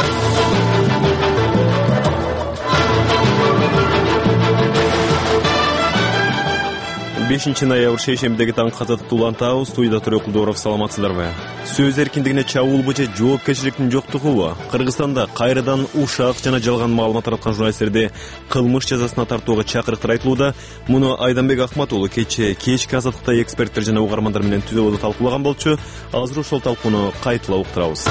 5 ноябрь шейшембидеги таңкы азаттыкты улантабыз. Студияда Төрөк Кулдоров, саламатсыздарбы? Сөз эркиндигине чабуул же жоопкерчиликтин жоктугубу? Кыргызстанда кайрадан ушак жана жалган маалымат тараткан журналисттерди кылмыш жазасына тартууга чакырыктар айтылууда. Муну Айданбек Ахмат уулу кечки азаттыкта эксперттер жана угармандар менен түзөбөдө талкуулаган болчу. Азыр ошол талкууну кайталап уктурабыз.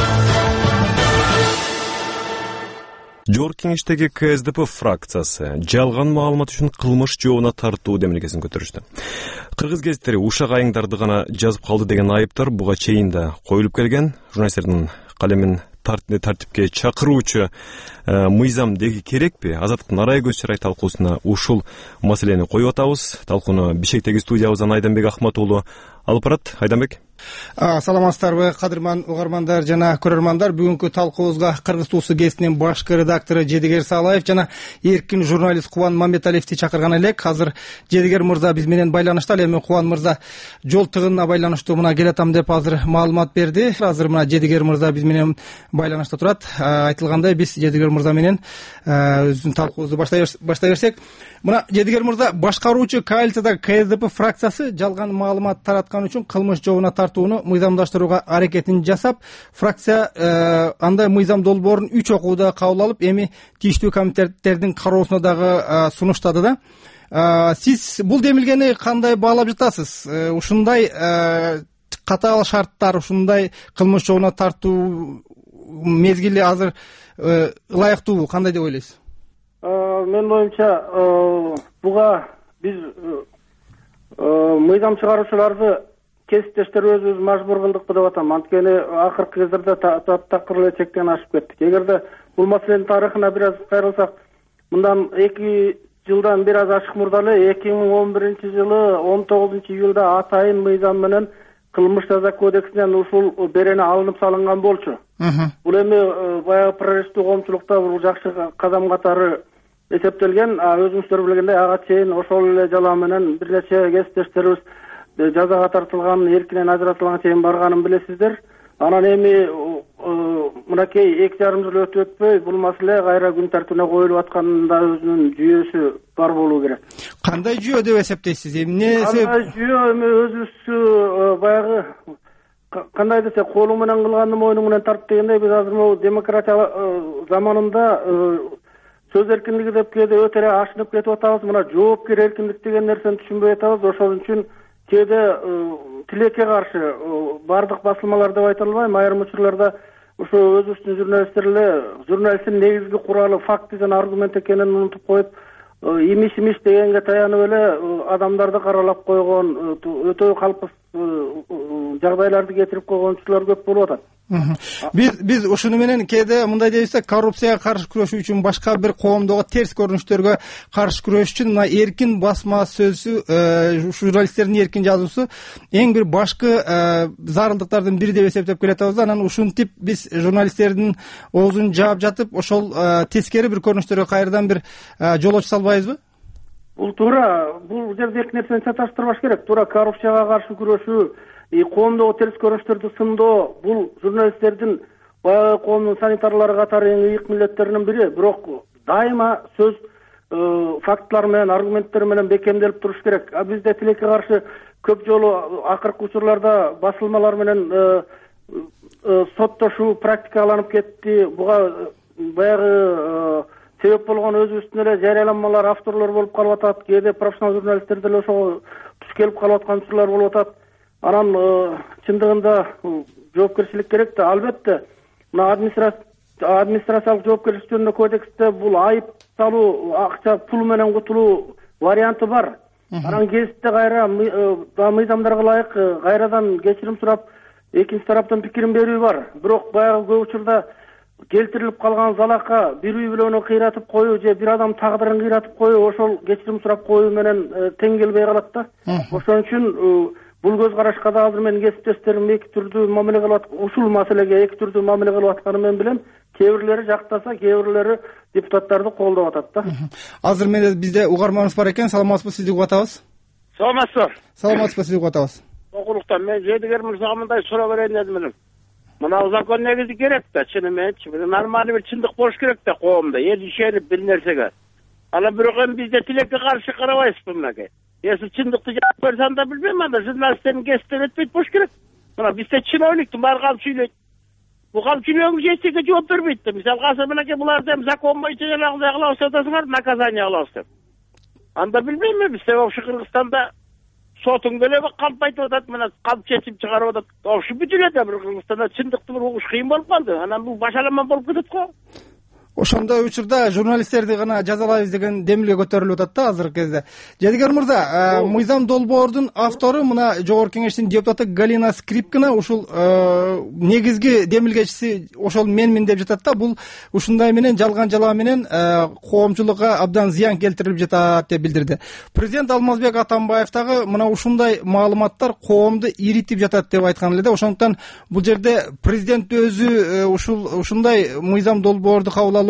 Жогорку кеңештеги КСДП фракциясы жалган маалымат үчүн кылмыш жообуна тартуу демилгесин көтөрүштү. Кыргыз гезиттери ушак айыңдарды гана жазып калды деген айыптар буга чейин да коюлуп келген. Журналисттердин калемин тартипке чакыруучу мыйзам деги керекпи? Азаттыктын арай көз чарай талкуусуна ушул маселени коюп атабыз. Талкууну Бишкектеги студиябыздан Айданбек Ахмат уулу алып барат. Айданбек. Саламатсыздарбы, кадырман угармандар жана көрөрмандар. Бүгүнкү талкуубузга Кыргыз туусу гезитинин башкы редактору Жедигер Салаев жана эркин журналист Кубан Мамбеталиевди чакырган элек. Азыр Жедигер мырза биз менен байланышта. Ал эми Кубан мырза жол тыгынына байланыштуу мына келатам деп азыр маалымат берди. Азыр мына Жедигер мырза биз менен байланышта турат. Айтылгандай биз Жедигер мырза менен өзүбүздүн талкуубузду баштай берсек. Мына Жедигер мырза, башкаруучу коалициядагы КСДП фракциясы жалган маалымат тараткан үчүн кылмыш жообуна тартууну мыйзамдаштырууга аракетин жасап, фракция андай мыйзам долбоорун 3 окууда кабыл алып, эми тийиштүү комитеттердин кароосуна дагы сунуштады да. Сиз бул демилгени кандай баалап жатасыз? Ушундай катаал шарттар, ушундай кылмыш жообуна тартуу мезгили азыр ылайыктуубу? Кандай деп ойлойсуз? Мен оюмча буга биз мыйзам чыгаруучуларды кесиптештер өзүбүз мажбур кылдыкпы деп атам. Анткени акыркы кездерде такыр эле чектен ашып кеттик. Эгерде бул маселенин тарыхына бир аз кайрылсак, мындан 2 жылдан бир аз ашык мурда эле 2011-жылы 19-июлда атайын мыйзам менен кылмыш жаза кодексинен ушул берене алынып салынган болчу. Бул эми баягы прогресстүү коомчулукта бул жакшы кадам катары эсептелген. Өзүңүздөр билгендей, ага чейин ошол эле жала менен бир нече кесиптештерибиз жазага тартылган, эркинен ажыратылганга чейин барганын билесиздер. Анан эми мынакей 2,5 жыл өтпөй бул маселе кайра күн тартибине коюлуп атканында өзүнүн жүйөсү бар болуу керек. Кандай жүйө деп эсептейсиз? Эмне кандай жүйө? Эми өзүбүзчү баягы кандай десе колуң менен кылганды мойнуң менен тарт дегендей, биз азыр могу демократия заманында сөз эркиндиги деп кээде өтө эле ашынып кетип атабыз. Мына жоопкер эркиндик деген нерсени түшүнбөй атабыз. Ошол үчүн кээде тилекке каршы бардык басылмалар деп айта албайм, айрым учурларда ушу өзүбүздүн журналисттер эле журналисттин негизги куралы факт жана аргумент экенин унутуп коюп, имиш дегенге таянып эле адамдарды каралап койгон, өтө калпыс жагдайларды кетирип койгон учурлар көп болуп атат. Биз ушуну менен кээде мындай дейбиз, коррупцияга каршы күрөшүү үчүн, башка бир коомдогу терс көрүнүштөргө каршы күрөш үчүн мына эркин басма сөзү, журналисттердин эркин жазуусу эң бир башкы зарылдыктардын бири деп эсептеп келатабыз. Анан ушинтип биз журналисттердин оозун жаап жатып, ошол тескери бир көрүнүштөргө кайрадан бир жол ача салбайбызбы? Бул туура, бул жерде эки нерсени чаташтырбаш керек. Туура коррупцияга каршы күрөшүү коомдогу терс көрүнүштөрдү сындоо бул журналисттердин баягы коомдун санитарлары катары эң ыйык милдеттеринин бири. Бирок дайыма сөз фактылар менен, аргументтер менен бекемделип туруш керек. Бизде тилекке каршы көп жолу акыркы учурларда басылмалар менен соттошуу практикаланып кетти. Буга баягы себеп болгон өзүбүздүн эле жарыяланмалар, авторлор болуп калып атат. Кээде профессионал журналисттер деле ошого туш келип калып аткан учурлар болуп атат. Анан чындыгында жоопкерчилик керек да. Албетте, мына администрациялык жоопкерчилик жөнүндө кодексте бул айып салуу, акча пул менен кутулуу варианты бар. Анан гезитте кайра мыйзамдарга ылайык кайрадан кечирим сурап, экинчи тараптын пикирин берүү бар. Бирок баягы көп учурда келтирилип калган залакка бир үй бүлөнү кыйратып коюу же бир адам тагдырын кыйратып коюу ошол кечирим сурап коюу менен тең келбей калат да. Ошон үчүн бул көз карашка да азыр менин кесиптештерим эки түрдүү мамиле кылып аткан, ушул маселеге эки түрдүү мамиле кылып атканын мен билем. Кээ бирлери жактаса, кээ бирлери депутаттарды колдоп атат да. Азыр менде бизде угарманыбыз бар экен. Саламатсызбы, сизди угуп атабыз. Саламатсызбы. Саламатсызбы, сизди угуп атабыз. Окулуктан мен Жедигер мырзага мындай суроо берейин дедим элем. Мына закон негизи керек да, чынымен, нормалдуу бир чындык болуш керек да коомдо, эл ишенип бир нерсеге. Анан бирок эми бизде тилекке каршы карабайсызбы мынакей. Если чындыкты жакып берсе, анда билбейм, анда журналисттердин кесиптен өтпөйт болуш керек. Мына бизде чиновниктин баары калып сүйлөйт. Бул калып сүйлөгөнгө эчтеке жооп бербейт да. Мисалы азыр мынакей буларды эми закон боюнча жанагындай кылабыз атасыңар, наказание кылабыз деп. Анда билбейм мен, бизде вообще Кыргызстанда сотуң деле калп айтып атат, мына калп чечип чыгарып атат. Вообще бүт эле да бир Кыргызстанда чындыкты бир угуш кыйын болуп калды. Анан бул башаламан болуп кетет го. Ошондой учурда журналисттерди гана жазалайбыз деген демилге көтөрүлүп атат да азыркы кезде. Жедигер мырза, мыйзам долбоордун автору мына Жогорку Кеңештин депутаты Галина Скрипкина ушул негизги демилгечиси ошол менмин деп жатат да. Бул ушундай менен жалган жалаа менен коомчулукка абдан зыян келтирилип жатат деп билдирди. Президент Алмазбек Атамбаев дагы мына ушундай маалыматтар коомду иритип жатат деп айткан эле да. Ошондуктан бул жерде президент өзү ушундай мыйзам долбоорду кабыл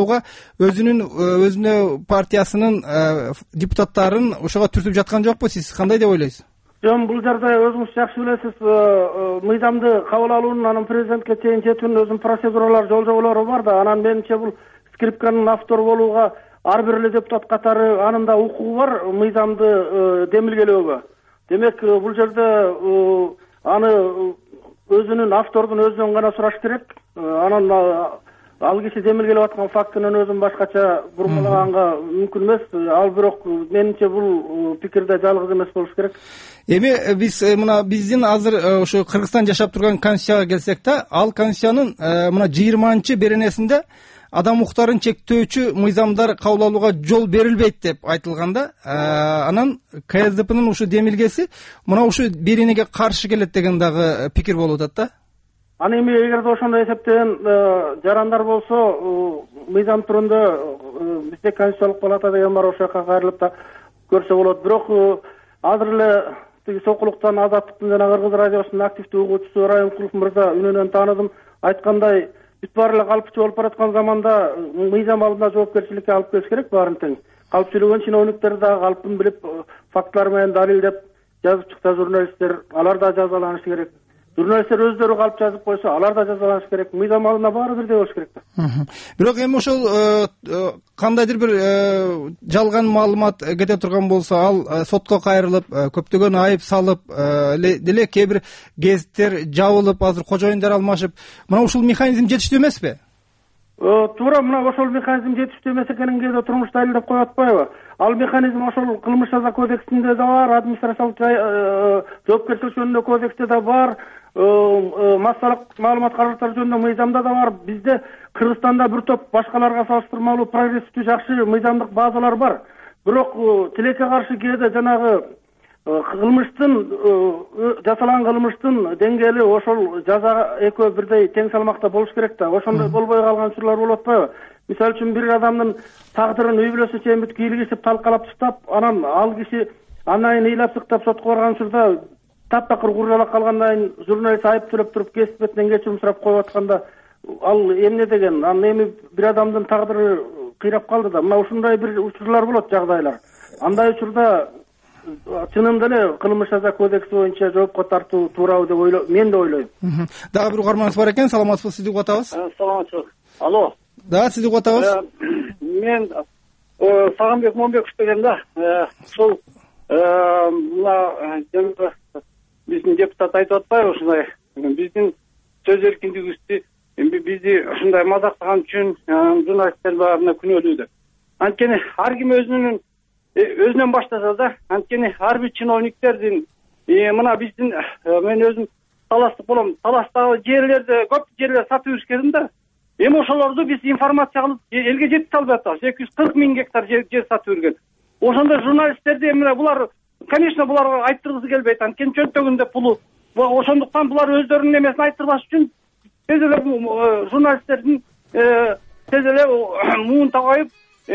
өзүнүн партиясынын депутаттарын ошого түртүп жаткан жокпу? Сиз кандай деп ойлойсуз? Жөн, бул жерде өзүңүз жакшы билесиз, мыйзамды кабыл алуунун анан президентке чейин жетүүнүн өзүнүн процедуралары, жол жоболору бар да. Анан менимче бул Скрипканын автору болууга ар бир эле депутат катары анын да укугу бар мыйзамды демилгелөөгө. Демек, бул жерде аны өзүнүн автордун өзүнөн гана сураш керек. Анан ал киши демилгелеп аткан фактынын өзүн башкача бурмалаганга мүмкүн эмес. Ал бирок менимче бул пикирде жалгыз эмес болуш керек. Эми биз мына биздин азыр ошо Кыргызстан жашап турган конституцияга келсек да, ал конституциянын мына 20-беренесинде адам укуктарын чектөөчү мыйзамдар кабыл алууга жол берилбейт деп айтылган да. Анан КСДПнын ушу демилгеси мына ушу беренеге каршы келет деген дагы пикир болуп атат да. Аны эми эгерде ошондой эсептеген жарандар болсо, мыйзам түрүндө бизде конституциялык палата деген бар, ошол жака кайрылып да көрсө болот. Бирок азыр эле тиги Сокулуктан Азаттыктын жана Кыргыз радиосунун активдүү угуучусу Райымкулов мырза үнүнөн тааныдым. Айткандай, бүт баары эле калпчы болуп бараткан заманда мыйзам алдында жоопкерчиликке алып келиш керек баарын тең. Калп сүйлөгөн чиновниктер дагы калпын билип, фактылар менен далилдеп жазып чыкса журналисттер, алар да жазаланышы керек. Журналисттер өздөрү калп жазып койсо, алар да жазаланышы керек. Мыйзам алдында баары бирдей болуш керек да. Бирок эми ошол кандайдыр бир жалган маалымат кете турган болсо, ал сотко кайрылып, көптөгөн айып салып, деле кээ бир гезиттер жабылып, азыр кожоюндар алмашып, мына ушул механизм жетиштүү эмеспи? Туура, мына ошол механизм жетиштүү эмес экенин кээде турмуш далилдеп коюп атпайбы? Ал механизм ошол кылмыш жаза кодексинде да бар, администрациялык жоопкерчилик жөнүндө кодексте да бар, массалык маалымат каражаттары жөнүндө мыйзамда да бар. Бизде Кыргызстанда бир топ башкаларга салыштырмалуу прогрессивдүү жакшы мыйзамдык базалар бар. Бирок тилекке каршы кээде жанагы кылмыштын жасалган кылмыштын деңгээли ошол жаза экөө бирдей тең салмакта болуш керек да. Ошондой болбой калган учурлар болуп атпайбы? Мисалы үчүн бир адамдын тагдырын үй бүлөсү чейин бүт кийлигишип талкалап таштап, анан ал киши анайын ыйлап сыктап сотко барган учурда таптакыр куржалак калгандан кийин журналист айып төлөп туруп кесип бетинен кечирим сурап коюп атканда ал эмне деген? Анан эми бир адамдын тагдыры кыйрап калды да. Мына ушундай бир учурлар болот, жагдайлар. Андай учурда чынында эле кылмыш жаза кодекси боюнча жоопко тартуу туурабы деп ойлойм, мен да ойлойм. Дагы бир угарманыбыз бар экен. Саламатсызбы, сизди угуп атабыз. Саламатчылык. Алло. Да, сизди угуп атабыз. Мен Сагынбек Момбеков деген да. Ушул мына биздин депутат айтып атпайбы ушундай биздин сөз эркиндигибизди бизди ушундай мазактаган үчүн журналисттер баарына күнөөлүү деп. Анткени ар ким өзүнөн баштаса да, анткени ар бир чиновниктердин мына биздин мен өзүм таластык болом. Таластагы жерлерди көп жерлер сатып жүрүшкөн да. Эми ошолорду биз информация кылып элге жеткизе албай атабыз. 240 000 гектар жер сатып жүргөн. Ошондо журналисттерди мына булар, конечно, буларга айттыргысы келбейт. Анткени чөнтөгүндө пулу. Ошондуктан булар өздөрүнүн эмесин айттырбаш үчүн тез эле журналисттердин тез эле муунта коюп,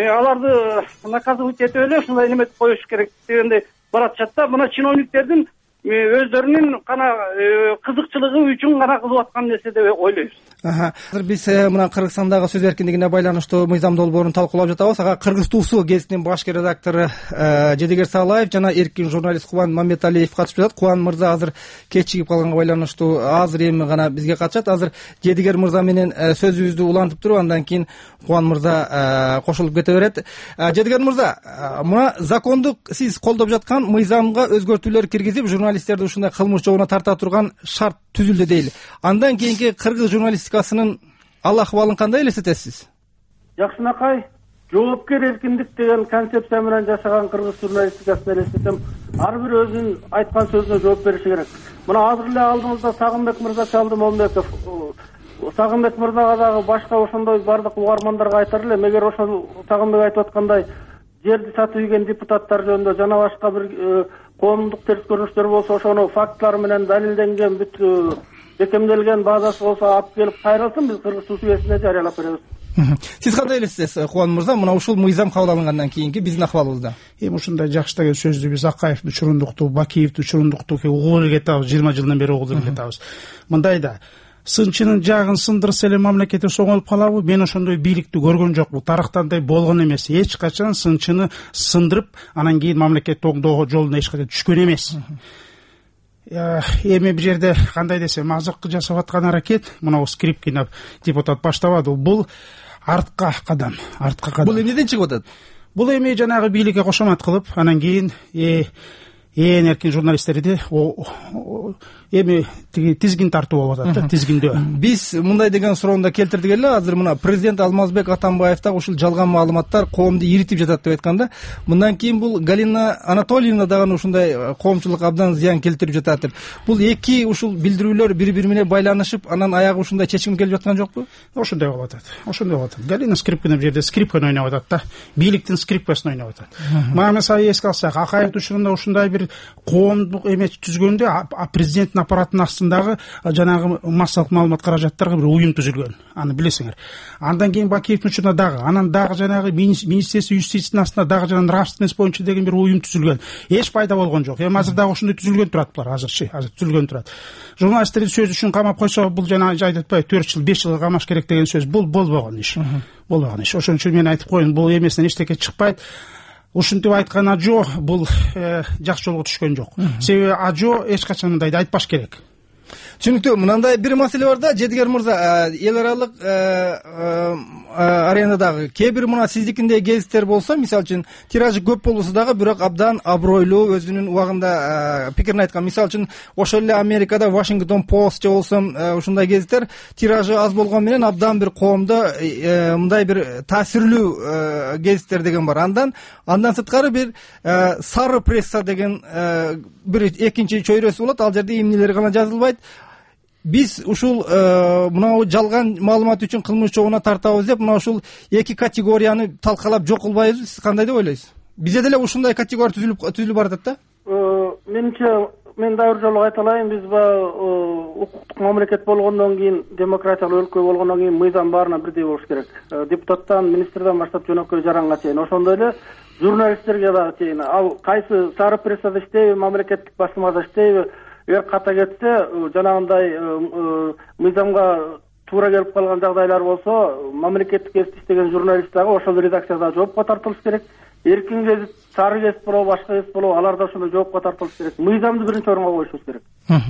аларды наказывать этип эле ушундай неметип коюш керек дегендей баратышат да. Мына чиновниктердин өздөрүнүн гана кызыкчылыгы үчүн гана кылып аткан нерсе деп ойлойбуз. Азыр биз мына Кыргызстандагы сөз эркиндигине байланыштуу мыйзам долбоорун талкуулап жатабыз. Ага Кыргыз туусу гезитинин башкы редактору Жедигер Салаев жана эркин журналист Кубан Мамметалиев катышып жатат. Кубан мырза азыр кечигип калганга байланыштуу азыр эми гана бизге катышат. Азыр Жедигер мырза менен сөзүбүздү улантып туруп, андан кийин Кубан мырза кошулуп кете берет. Жедигер мырза, мына закондук сиз колдоп жаткан мыйзамга өзгөртүүлөр киргизип, журналисттерди ушундай кылмыш жолуна тарта турган шарт түзүлдү дейли. Андан кийинки кыргыз журналистикасынын ал акыбалын кандай элестетесиз? Жакшынакай, жоопкер эркиндик деген концепция менен жашаган кыргыз журналистикасын элестетем. Ар бир өзүнүн айткан сөзүнө жооп бериши керек. Мына азыр эле алдыңызда Сагынбек мырза чалды, Момбеков. Сагынбек мырзага дагы башка ошондой бардык угармандарга айтар элем, эгер ошол Сагынбек айтып аткандай жерди сатып ийген депутаттар жөнүндө жана башка бир коомдук терс көрүнүштөр болсо, ошону фактлар менен далилденген бүт бекемделген базасы болсо алып келип кайрылсын, биз Кыргыз туусу гезитине жарыялап беребиз. Сиз кандай элестетесиз, Кубан мырза, мына ушул мыйзам кабыл алынгандан кийинки биздин акыбалыбызда? Эми ушундай жакшы деген сөздү биз Акаевди учурундукту, Бакиевди учурундукту угуп эле кетабыз, 20 жылдан бери угуп эле кетабыз. Мындай да, сынчынын жагын сындырса эле мамлекет соңолуп калабы? Мен ошондой бийликти көргөн жокмун. Тарыхтандай болгон эмес. Эч качан сынчыны сындырып, анан кийин мамлекет оңдоого жолуна эч качан түшкөн эмес. Эми бир жерде кандай десем, азыркы жасап аткан аракет, мына Скрипкин депутат баштабады, бул артка кадам. Бул эмнеден чыгып атат? Бул эми жанагы бийликке кошомат кылып, анан кийин эркин журналисттерди эми тиги тизгин тартуу болуп атат да, тизгиндөө. Биз мындай деген суроону да келтирдик эле. Азыр мына президент Алмазбек Атамбаев да ушул жалган маалыматтар коомду иритип жатат деп айткан да. Мындан кийин бул Галина Анатольевна дагы ушундай коомчулукка абдан зыян келтирип жатат деп. Бул эки ушул билдирүүлөр бири-бири менен байланышып, анан аягы ушундай чечимге келип жаткан жокпу? Ошондой болуп атат. Галина Скрипкина бир жерде скрипканы ойноп атат да. Бийликтин скрипкасын ойноп атат. Мага сай эске алсак, Акаев учурунда ушундай бир коомдук эмес түзгөндө президенттин аппаратынын астындагы жанагы массалык маалымат каражаттарга бир уюм түзүлгөн. Аны билесиңер. Андан кийин Бакиевдин учурунда дагы, анан дагы жанагы министерство юстициянын астында дагы жанагы нравственность боюнча деген бир уюм түзүлгөн. Эч пайда болгон жок. Эми азыр дагы ошондой түзүлгөн турат булар, азыр түзүлгөн турат. Журналисттердин сөзү үчүн камап койсо, бул жана айтып атпайбы, 4 жыл 5 жылга камаш керек деген сөз, бул болбогон иш. Ошон үчүн мен айтып коеюн, бул эмесинен эчтеке чыкпайт. Ушинтип айткан Ажо бул жакшы жолго түшкөн жок. Себеби Ажо эч качан мындайды айтпаш керек. Түшүнүктүү. Мындай бир маселе бар да, Жедигер мырза, эл аралык аренадагы кээ бир мына сиздикиндей гезиттер болсо, мисалы үчүн тиражы көп болбосо дагы, бирок абдан абройлуу, өзүнүн убагында пикирин айткан. Мисалы үчүн ошол эле Америкада Washington Post же болсо ушундай гезиттер тиражы аз болгон менен абдан бир коомдо мындай бир таасирлүү гезиттер деген бар. Андан сырткары бир сары пресса деген бир экинчи чөйрөсү болот. Ал жерде эмнелер гана жазылбайт. Биз ушул мына жалган маалымат үчүн кылмыш жолуна тартабыз деп, мына ушул эки категорияны талкалап жок кылбайбызбы? Сиз кандай деп ойлойсуз? Бизде деле ушундай категория түзүлүп баратат да? Менимче, мен да бир жолу айта алайын, биз укуктук мамлекет болгондон кийин, демократиялык өлкө болгондон кийин мыйзам баарына бирдей болуш керек. Депутаттан, министрден баштап жөнөкөй жаранга чейин. Ошондой эле журналисттерге дагы чейин. Ал кайсы сары прессада иштейби, мамлекеттик басмада иштейби, эгер ката кетсе, жанагындай мыйзамга туура келип калган жагдайлар болсо, мамлекеттик эсте иштеген журналист дагы ошол редакцияда жоопко тартылыш керек. эркин гезит, сары гезит болобу, башка гезит болобу, алар да ошондой жоопко тартылыш керек. Мыйзамды биринчи орунга коюшубуз керек.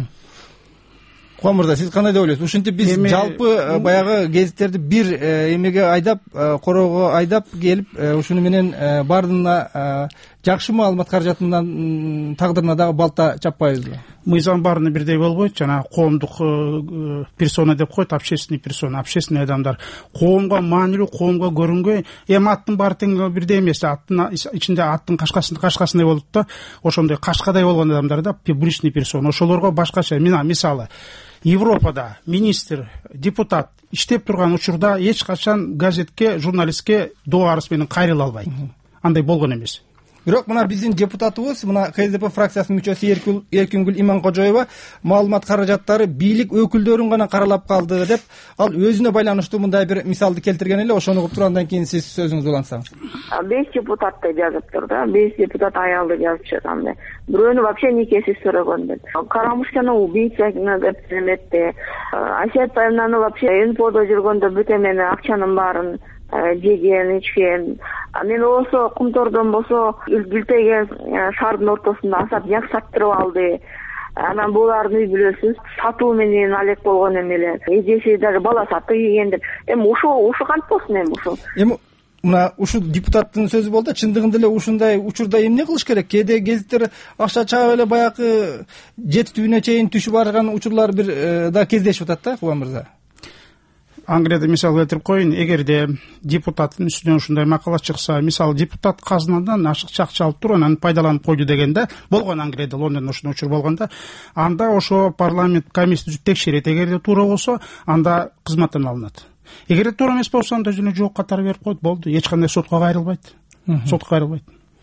Кубан мырза, сиз кандай деп ойлойсуз? Ушинтип биз жалпы баягы гезиттерди бир эмеге айдап, короого айдап келип, ушуну менен бардына жакшы маалымат каражатынын тагдырына дагы балта чаппайбызбы? Мыйзам баарына бирдей болбойт. Жана коомдук персона деп коет, общественный персона, общественный адамдар. Коомго маанилүү, коомго көрүнгөй, эми аттын баары тең бирдей эмес. Аттын ичинде аттын кашкасындай болот да, ошондой кашкадай болгон адамдар да публичный персона. Ошолорго башкача, мисалы Европада министр, депутат иштеп турган учурда эч качан газетке, журналистке доо арыз менен кайрыла албайт. Андай болгон эмес. Бирок мына биздин депутатыбыз, мына КСДП фракциясынын мүчөсү Эркингүл Иманкожоева маалымат каражаттары бийлик өкүлдөрүн гана каралап калды деп, ал өзүнө байланыштуу мындай бир мисалды келтирген эле. Ошону угуп туруп андан кийин сиз сөзүңүздү улантсаңыз. 5 депутатты жазыптыр да, 5 депутат аялды жазып андай. Бирөөнү вообще никесиз сураган деп. Карамушканы убийца деп эметти. Асиятовнаны вообще НПОдо жүргөндө бүт эмени акчанын баарын жеген, ичкен. Мен болсо Кумтордон болсо Гүлтеге шаардын ортосунда асап жаксаттырып алды. Анан булардын үй бүлөсүн сатуу менен алек болгон эмелер. Эжеси даже бала сатып ийген деп. Эми ушу кантип болсун эми ушу? Эми мына ушул депутаттын сөзү болду. Чындыгында эле ушундай учурда эмне кылыш керек? Кээде гезиттер акча чаап эле баягы жетүүнө чейин түшүп барган учурлар бир да кездешип атат да, Кубан мырза. Англияда мисал келтирип коеюн, эгерде депутаттын үстүнөн ушундай макала чыкса, мисалы депутат казынадан ашыкча акча алып туруп анан пайдаланып койду дегенде, болгон Англияда, Лондондо ушундай учур болгондо, анда ошо парламент комиссия текшерет. Эгерде туура болсо, анда кызматтан алынат. Эгерде туура эмес болсо, анда жөн жооп катары берип коет, болду. Эч кандай сотко кайрылбайт. Сотко кайрылбайт.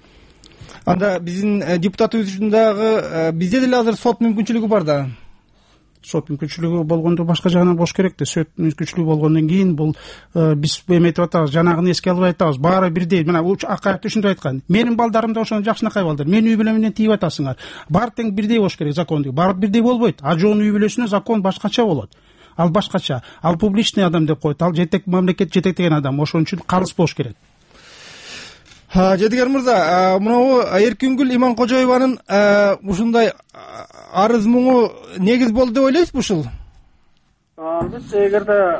Анда биздин депутатыбыз үчүн дагы бизде деле азыр сот мүмкүнчүлүгү бар да. Сот мүмкүнчүлүгү болгондо башка жагынан болуш керек да. Сот мүмкүнчүлүгү болгондон кийин бул биз эметип атабыз, жанагыны эске албай атабыз. Баары бирдей. Мына Акаев ушундай айткан. Менин балдарым да ошону жакшынакай балдар. Менин үй бүлөм менен тийип атасыңар. Баары тең бирдей болуш керек закон. Баары бирдей болбойт. Ажоонун үй бүлөсүнө закон башкача болот. Ал башкача. Ал публичный адам деп коет. Ал мамлекет жетектеген адам. Ошон үчүн калыс болуш керек. Жедигер мырза, мынау Эркингүл Иманкожоеванын ушундай арыз муңу негиз болду деп ойлойсузбу ушул? Албетте, эгерде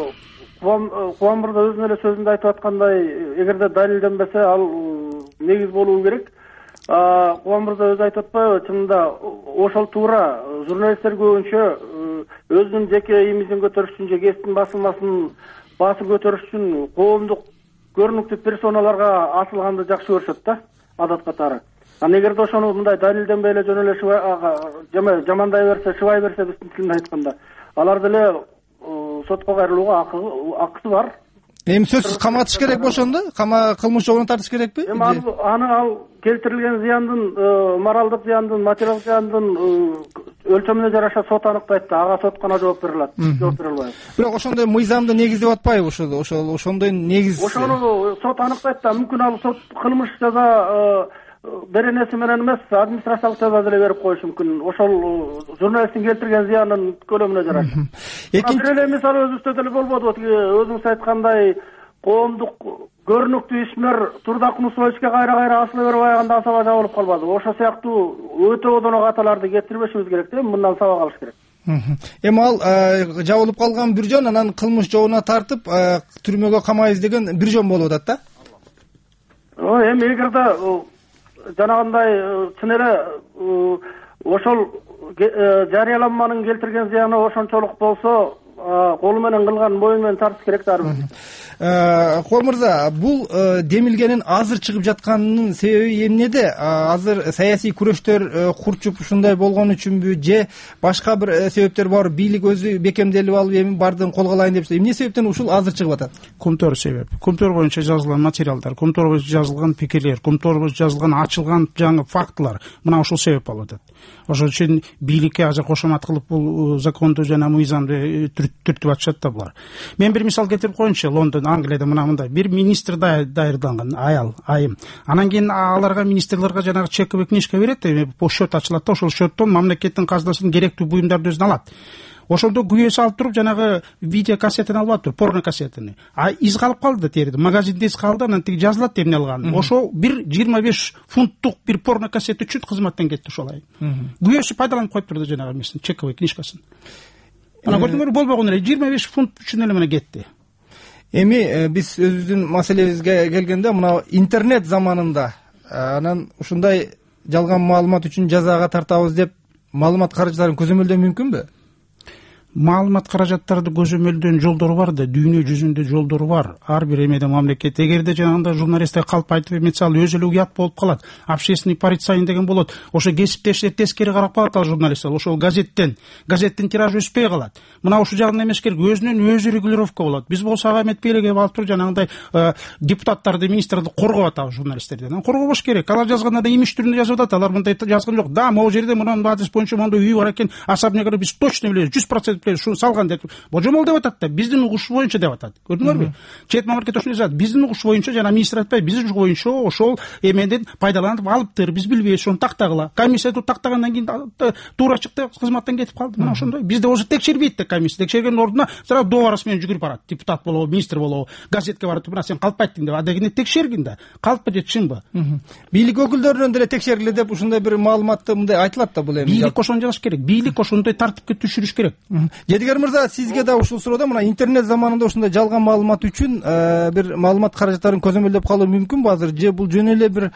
Кубан мырза өзүнүн эле сөзүндө айтып аткандай, эгерде далилденбесе, ал негиз болуу керек. Кубан мырза өзү айтып атпайбы, чынында ошол туура. Журналисттер көбүнчө өзүнүн жеке имиджин көтөрүш үчүн же гезиттин басылмасын баасы көтөрүш үчүн коомдук көрүнүктүү персоналарга асылганды жакшы көрүшөт да, адат катары. Эгерде ошону мындай далилденбей эле жөн эле жамандай берсе, шыбай берсе, биздин тилинде айтканда, алар деле сотко кайрылууга акысы бар. Эми сөзсүз каматыш керек ошондо? Кылмыш жолуна тартыш керекпи? Эми ал келтирилген зыяндын, моралдык зыяндын, материалдык зыяндын өлчөмүнө жараша сот аныктайт да, ага сот гана жооп бере алат. Жооп бере албайт. Бирок ошондой мыйзамды негиздеп атпайбы ошондой негиз? Ошону сот аныктайт да, мүмкүн ал сот кылмыш жаза беренеси менен эмес, администрациялык жаза деле берип коюшу мүмкүн. Ошол журналисттин келтирген зыянын көлөмүнө жараша. Бир эле мисалы өзүбүздө деле болбодубу, өзүңүз айткандай коомдук көрүнүктүү ишмер Турдак Мусуловичке кайра асыла берип аягында асаба жабылып калбады. Ошо сыяктуу өтө одоно каталарды кетирбешибиз керек да, мындан сабак алыш керек. Эми ал жабылып калган бир жөн, анан кылмыш жолуна тартып түрмөгө камайбыз деген бир жөн болуп атат да. Эми эгерде жанагындай чын эле ошол жарыяланманын келтирген зыяны ошончолук болсо, колу менен кылган моюн менен тартыш керек да. Кубан мырза, бул демилгенин азыр чыгып жатканынын себеби эмнеде? Азыр саясий күрөштөр курчуп ушундай болгон үчүнбү же башка бир себептер бар? Бийлик өзү бекемделип алып эми бардыгын колго алайын деп, эмне себептен ушул азыр чыгып атат? Кумтор себеп. Кумтор боюнча жазылган материалдар, Кумтор боюнча жазылган пикирлер, Кумтор боюнча жазылган ачылган жаңы фактылар, мына ушул себеп болуп атат. Ошон үчүн бийликке азыр кошомат кылып бул законду жана мыйзамды түртүп атышат да булар. Мен бир мисал келтирип коеюнчу. Лондон, Англияда мындай бир министр даярданган, айым. Анан кийин аларга министрлерге жанагы чековый книжка берет, счет ачылат да, ошол счеттон мамлекеттин казынасынын керектүү буюмдарды өзүнө алат. ошондо күбөсү алып туруп жанагы видео кассетини алып туруп, порно кассетини. А из калып калды териде. Магазинде из калды, анан тиги жазылат эмне алган. Ошо бир 25 фунттук бир порно кассет үчүн кызматтан кетти ошол ай. Күбөсү пайдаланып коюп турду жанагы эмесин, чековой книжкасын. Ана көрдүңөрбү, болбогон эле 25 фунт үчүн эле мына кетти. Эми биз өзүбүздүн маселебизге келгенде мына интернет заманында анан ушундай жалган маалымат үчүн жазага тартабыз деп маалымат каражаттарын көзөмөлдөө мүмкүнбү? Маалымат каражаттарды көзөмөлдөөнүн жолдору бар да, дүйнө жүзүндө жолдору бар. Ар бир эмеде мамлекет эгерде жанагындай журналисттер калп айтып, мисалы өзү эле уят болуп калат, общественный порицание деген болот, ошо кесиптештер тескери карап калат ал журналисттер, ошол газеттин тиражы өспөй калат. Мына ушул жагын эмес керек, өзүнөн өзү регулировка болот. Биз болсо Агамет-Бийлиге алып туруп жанагындай депутаттарды, министрлерди коргоп атабыз журналисттерди. Коргобош керек. Алар жазганда да имиш түрүндө жазып атат, алар мындай жазган жок. Да, могу жерде мындай адрес боюнча мондой үй бар экен, особнягы биз точно билебиз, 100% шуну салган деп божомол деп атат да, биздин угуш боюнча деп атат. Көрдүңөрбү? Чет мамлекет ошондой жазат. Биздин угуш боюнча жана министр айтпай, биздин угуш боюнча ошол эмеден пайдаланып алыптыр, биз билбейбиз, ошону тактагыла. Комиссия тактагандан кийин туура чыкты, кызматтан кетип калды. Мына ошондой. Бизде уже текшербейт да комиссия. Текшергендин ордуна сразу доорасы менен жүгүрүп барат. Депутат болобу, министр болобу, газетке барып, мына сен калп айттың деп, адегине текшергин да. Калппы же чынбы? Бийлик өкүлдөрүнөн деле текшергиле деп ушундай бир маалыматты мындай айтылат да бул эми. Бийлик ошону жазыш керек. Бийлик ошондой тартипке түшүрүш керек. Жедигер мырза, сизге да ушул суроодо мына интернет заманында ушундай жалган маалымат үчүн бир маалымат каражаттарын көзөмөлдөп калуу мүмкүнбү азыр, же бул жөн эле бир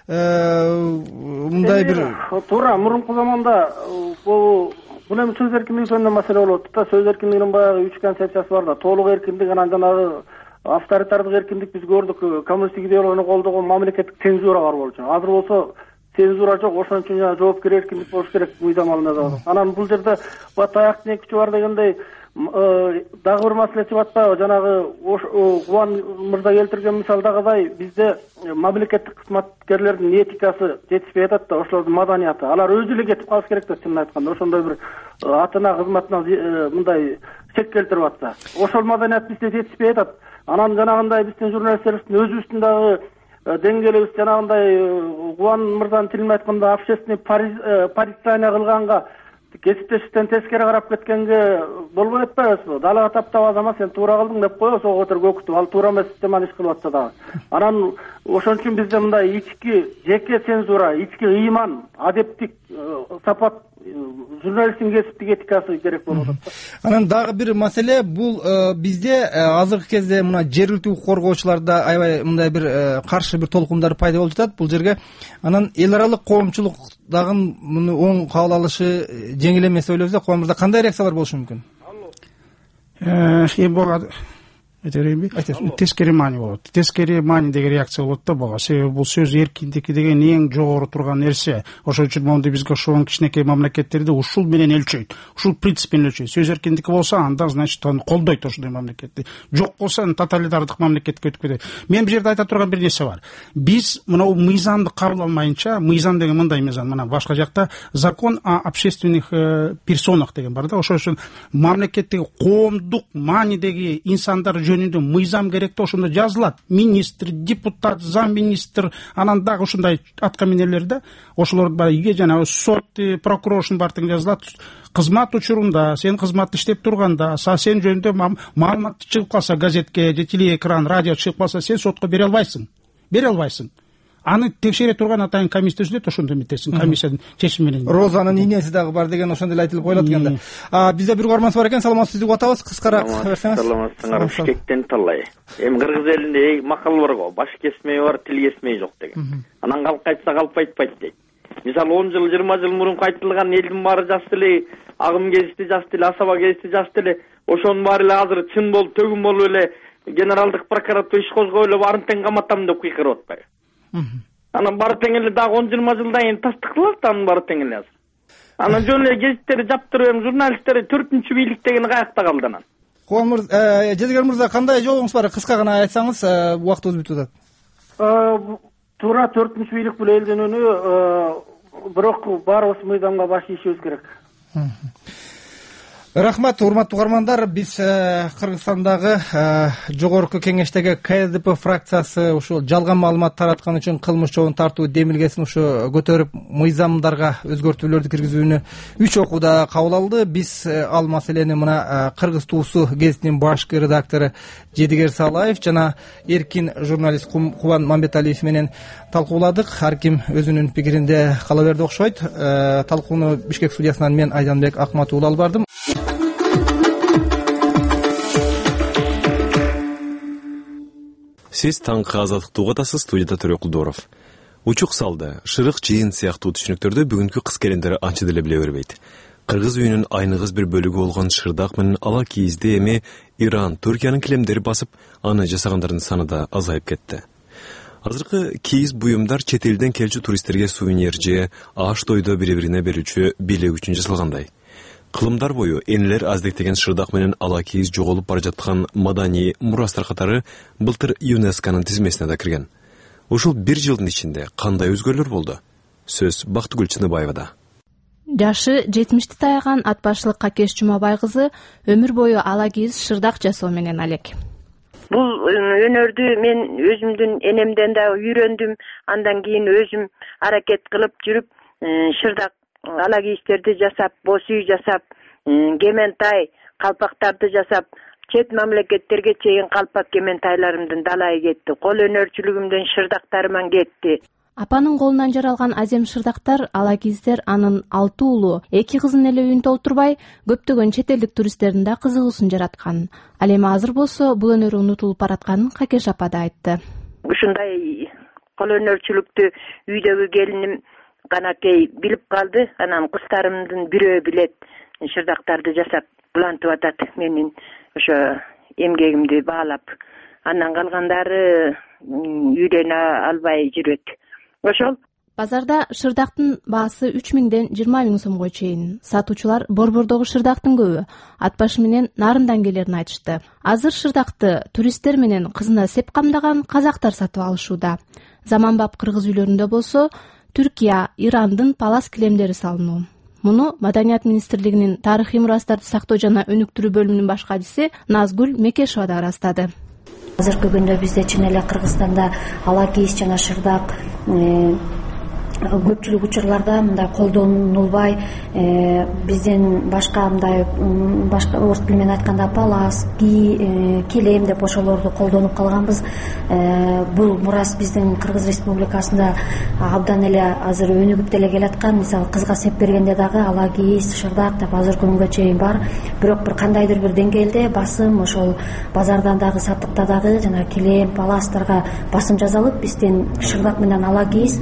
мындай бир туура мурунку заманда бул эми сөз эркиндиги жөнүндө маселе болуп атты да. Сөз эркиндигинин баягы 3 концепциясы бар да. Толук эркиндик, анан жанагы авторитардык эркиндик биз көрдүк, коммунисттик идеологияны колдогон мамлекеттик цензура бар болчу. Азыр болсо цензура жок, ошон үчүн жоопкер эркиндик болуш керек мыйзамалында да. Анан бул жерде таяктын эки учу бар дегендей дагы бир маселе чыгып атпайбы? Жанагы Кубан мырза келтирген мисалдагыдай бизде мамлекеттик кызматкерлердин этикасы жетишпей атат да, ошолордун маданияты. Алар өзү эле кетип калыш керек да, чынын айтканда. Ошондой бир атына, кызматына мындай чек келтирип атса, ошол маданият бизде жетишпей атат. Анан жанагындай биздин журналисттерибиздин өзүбүздүн дагы деңгээлибиз жанагындай Кубан мырзанын тилинен айтканда общественный порицание кылганга, кесиптештиктен тескери карап кеткенге болбой атпайбызбы? Далага таптабаз, ама сен туура кылдың деп коебуз, ого көтөрүп өкүтүп, ал туура эмес системаны иш кылып атса дагы. Анан ошон үчүн бизде мындай ички жеке цензура, ички ыйман, адептик сапат, журналисттин кесиптик этикасы керек болуп атат. Анан дагы бир маселе, бул бизде азыркы кезде мына жергиликтүү укук коргоочуларда аябай мындай бир каршы бир толкундар пайда болуп жатат бул жерге. Анан эл аралык коомчулук дагы муну оң кабыл алышы жеңил эмес деп ойлойбуз да. Кубан мырза, кандай реакциялар болушу мүмкүн? Тескери маани болот. Тескери маани деген реакция болот да буга. Себеби бул сөз эркиндиги деген эң жогору турган нерсе. Ошон үчүн моундай бизге ошон кичинекей мамлекеттерде ушул менен өлчөйт. Ушул принцип менен өлчөйт. Сөз эркиндиги болсо, анда значит аны колдойт ошондой мамлекетти. Жок болсо тоталитардык мамлекетке өтүп кетет. Мен бул жерде айта турган бир нерсе бар. Биз мына мыйзамды кабыл алмайынча, мыйзам деген мындай мыйзам, мына башка жакта закон о общественных персонах деген бар да. Ошон үчүн мамлекеттеги коомдук маанидеги инсандар жөнүндө мыйзам керек да, ошондо жазылат. Министр, депутат, замминистр, анан дагы ушундай атка минерлер да. Ошолор баягы жанагы сот, прокурордун баардыгы жазылат. Кызмат учурунда, сен кызматты иштеп турганда, сен жөнүндө маалымат чыгып калса газетке, же телеэкран, радио чыгып калса, сен сотко бере албайсың. Аны текшере турган атайын комиссия түзүлөт, ошондо эмитесиң, комиссиянын чечими менен. Розанын инеси дагы бар деген ошондой эле айтылып коюлат экен да. Бизде бир угарманыбыз бар экен, саламатсызбы, сизди угатабыз, кыскараак берсеңиз. Саламатсыздар, Бишкектен Таллай. Эми кыргыз элинде макал бар го, баш кесмей бар, тил кесмей жок деген. Анан калп айтса калп айтпайт дейт. Мисалы 10 жыл, 20 жыл мурун айтылган элдин баары жазды эле, агым кезишти жазды эле, асаба кезишти жазды эле, ошонун баары эле азыр чын болуп, төгүн болуп эле генералдык прокуратура иш козгоп эле баарын тең каматам деп кыйкырып атпайбы? Анан баары тең эле дагы 10-20 жылдан кийин тастыкталат, анын баары тең эле азыр. Анан жөн эле гезиттерди жаптырып, журналисттер 4-чү бийлик деген каякта калды анан. Кубан мырза, Жедигер мырза, кандай жообуңуз бар? Кыска гана айтсаңыз, убактыбыз бүтүп атат. Туура 4-чү бийлик бул элдин үнү, бирок баарыбыз мыйзамга баш ийишибиз керек. Рахмат, урматтуу угармандар. Биз Кыргызстандагы жогорку кеңештеги КСДП фракциясы ушул жалган маалымат тараткан үчүн кылмыш жообун тартуу демилгесин ушу көтөрүп, мыйзамдарга өзгөртүүлөрдү киргизүүнү 3 окууда кабыл алды. Биз ал маселени мына Кыргыз туусу гезитинин башкы редактору Жедигер Салаев жана эркин журналист Кубан Мамбеталиев менен талкууладык. Ар ким өзүнүн пикиринде кала берди окшойт. Талкууну Бишкек студиясынан мен Айданбек Акмат уулу алып бардым. Сиз таңкы азаттыкты угатасыз. Студияда Төрө Кулдоров. Учук салды, шырык, жыйын сыяктуу түшүнүктөрдү бүгүнкү кыз келиндер анча деле биле бербейт. Кыргыз үйүнүн айныгыз бир бөлүгү болгон шырдак менен ала кийизди эми Иран, Түркиянын килемдери басып, аны жасагандардын саны да азайып кетти. Азыркы кийиз буюмдар чет элден келчү туристтерге сувенир же аш тойдо бири-бирине берүүчү бийлик үчүн жасалгандай. Кылымдар бою энелер аздектеген шырдак менен ала кийиз жоголуп бара жаткан маданий мурастар катары былтыр ЮНЕСКОнун тизмесине да кирген. Ушул бир жылдын ичинде кандай өзгөрүүлөр болду? Сөз Бактыгүл Чыныбаевада. Жашы 70ти таяган Атбашлык Какеш Жумабай кызы өмүр бою ала кийиз шырдак жасоо менен алек. Бул өнөрдү мен өзүмдүн энемден да үйрөндүм. Андан кийин өзүм аракет кылып жүрүп, шырдак ала кийиздерди жасап, боз үй жасап, кементай калпактарды жасап, чет мамлекеттерге чейин калпак кементайларымдын далайы кетти. Кол өнөрчүлүгүмдөн шырдактарыман кетти. Апанын колунан жаралган азем шырдактар, ала кийиздер анын 6 уулу, 2 кызын эле үйүн толтурбай, көптөгөн чет элдик туристтердин да кызыгуусун жараткан. Ал эми азыр болсо бул өнөр унутулуп баратканын Какеш апа да айтты. Ушундай кол өнөрчүлүктү үйдөгү келиним канакей билип калды. Анан кыздарымдын бирөө билет шырдактарды жасап улантып атат. Менин ошо эмгегимди баалап, андан калгандары үйдөн албай жүрөт. Ошол базарда шырдактын баасы 3000ден 20000 сомго чейин. Сатуучулар борбордогу шырдактын көбү Атбаш менен Нарындан келерин айтышты. Азыр шырдакты туристтер менен кызына сеп камдаган казактар сатып алышууда. Заманбап кыргыз үйлөрүндө болсо Түркия, Ирандын палас килемдери салынуу. Муну Маданият министрлигинин тарыхый мурастарды сактоо жана өнүктүрүү бөлүмүнүн башкачысы Назгүл Мекешова да ырастады. Азыркы күндө бизде чын эле Кыргызстанда ала кийиз жана шырдак көпчүлүк учурларда мындай колдонулбай, биздин башка мындай башка орус тили менен айтканда палас, килем деп ошолорду колдонуп калганбыз. Бул мурас биздин Кыргыз Республикасында абдан эле азыр өнүгүп деле келаткан. Мисалы кызга сеп бергенде дагы ала кийиз, шырдак деп азыркы күнгө чейин бар. Бирок бир кандайдыр бир деңгээлде басым ошол базардан дагы сатыкта дагы жана килем, паластарга басым жасалып, биздин шырдак менен ала кийиз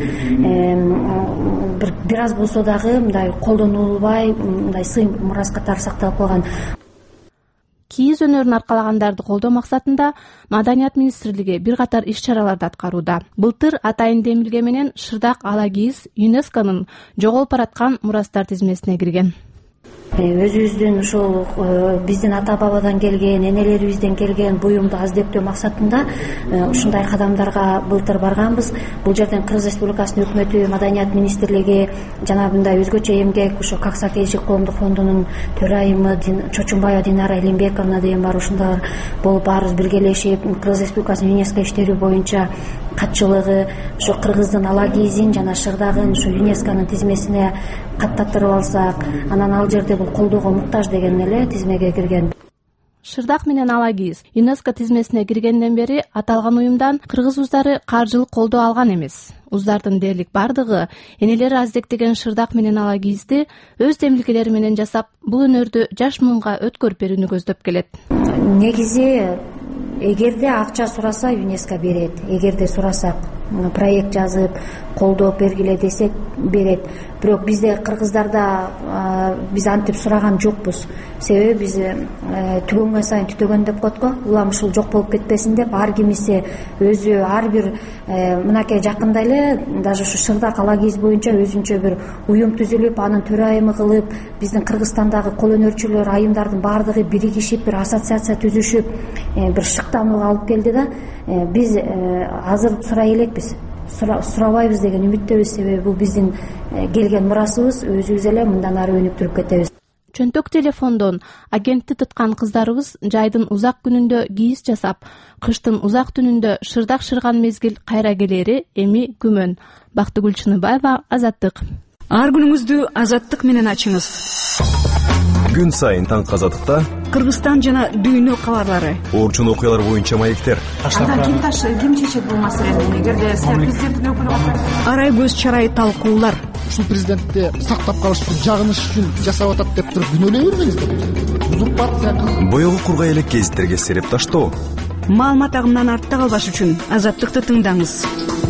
бир аз болсо дагы мындай колдонулбай, мындай сый мурас катары сакталып калган. Кийиз өнөрүн аркалагандарды колдоо максатында Маданият министрлиги бир катар иш-чараларды аткарууда. Былтыр атайын демилге менен шырдак ала кийиз ЮНЕСКонун жоголуп бараткан мурастар тизмесине кирген. Өзүбүздүн ушул биздин ата бабадан келген, энелерибизден келген буюмду аздептөө максатында ушундай кадамдарга былтыр барганбыз. Бул жерден Кыргыз Республикасынын өкмөтү, Маданият министрлиги жана мындай өзгөчө эмгек ушу Каксак эжик коомдук фондунун төрайымы Чочумбаева Динара Элимбековна деген бар, ушундар болуп баарыбыз биргелешип Кыргыз Республикасынын ЮНЕСКО иштери боюнча катчылыгы ушу кыргыздын ала кийизин жана шырдагын ушу ЮНЕСКонун тизмесине каттаттырып алсак, анан ал жерде бул колдоого муктаж деген эле тизмеге кирген. Шырдак менен ала кийиз ЮНЕСКО тизмесине киргенден бери аталган уюмдан кыргыз уздары каржылык колдоо алган эмес. Уздардын дээрлик бардыгы энелери аздектеген шырдак менен ала кийизди өз демилгелери менен жасап, бул өнөрдү жаш муунга өткөрүп берүүнү көздөп келет. Негизи эгерде акча сураса ЮНЕСКО берет. Эгерде сурасак, проект жазып, колдоп бергиле десек берет. Бирок бизде кыргыздарда биз антип сураган жокпуз. Себеби биз түгөнгөн сайын түтөгөн деп коет го. Улам ушул жок болуп кетпесин деп ар кимиси өзү ар бир мынакей жакында эле даже ушу шырдак ала кийиз боюнча өзүнчө бир уюм түзүлүп, анын төрайымы кылып, биздин Кыргызстандагы кол өнөрчүлөр айымдардын баардыгы биригишип бир ассоциация түзүшүп, бир шыктанууга алып келди да, биз азыр сурай элекпиз. Сурабайбыз деген үмүттөбүз, себеби бул биздин келген мурасыбыз, өзүбүз эле мындан ары өнүктүрүп кетебиз. чөнтөк телефондон агентти туткан кыздарыбыз жайдын узак күнүндө кийиз жасап, кыштын узак түнүндө шырдак шырган мезгил кайра келери эми күмөн. Бактыгүл Чыныбаева, Азаттык. Ар күнүңүздү Азаттык менен ачыңыз. Күн сайын таңкы Азаттыкта Кыргызстан жана дүйнө кабарлары, орчун окуялар боюнча маектер. Ким чечет бул маселени? Эгерде президенттин өкүлү арай көз чарай талкуулар. Ушул президентти сактап калыш үчүн, жагыныш үчүн жасап атат деп туруп күнөөлөй бербеңиздер. Узурпация кылып Боёгу кургай элек гезиттерге сереп таштоо. Маалымат агымынан артта калбаш үчүн Азаттыкты тыңдаңыз.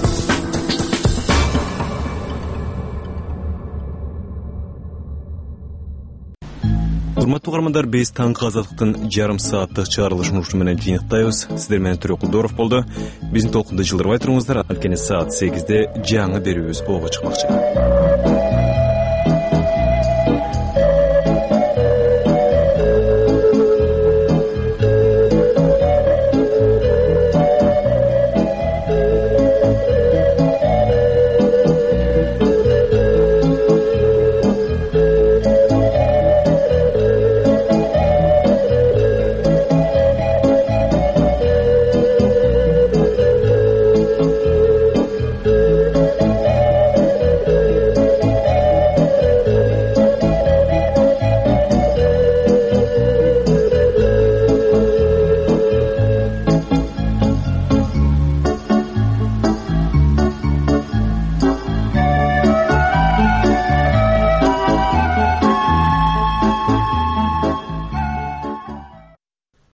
Урматтуу угармандар, биз таңкы Азаттыктын жарым сааттык чыгарылышын ушуну менен жыйынтайбыз. Сиздер менен Төрөк Кулдоров болду. Биздин толкунда жылдырбай туруңуздар. Анткени саат 8-де жаңы берүүбүз ого чыкмакчы.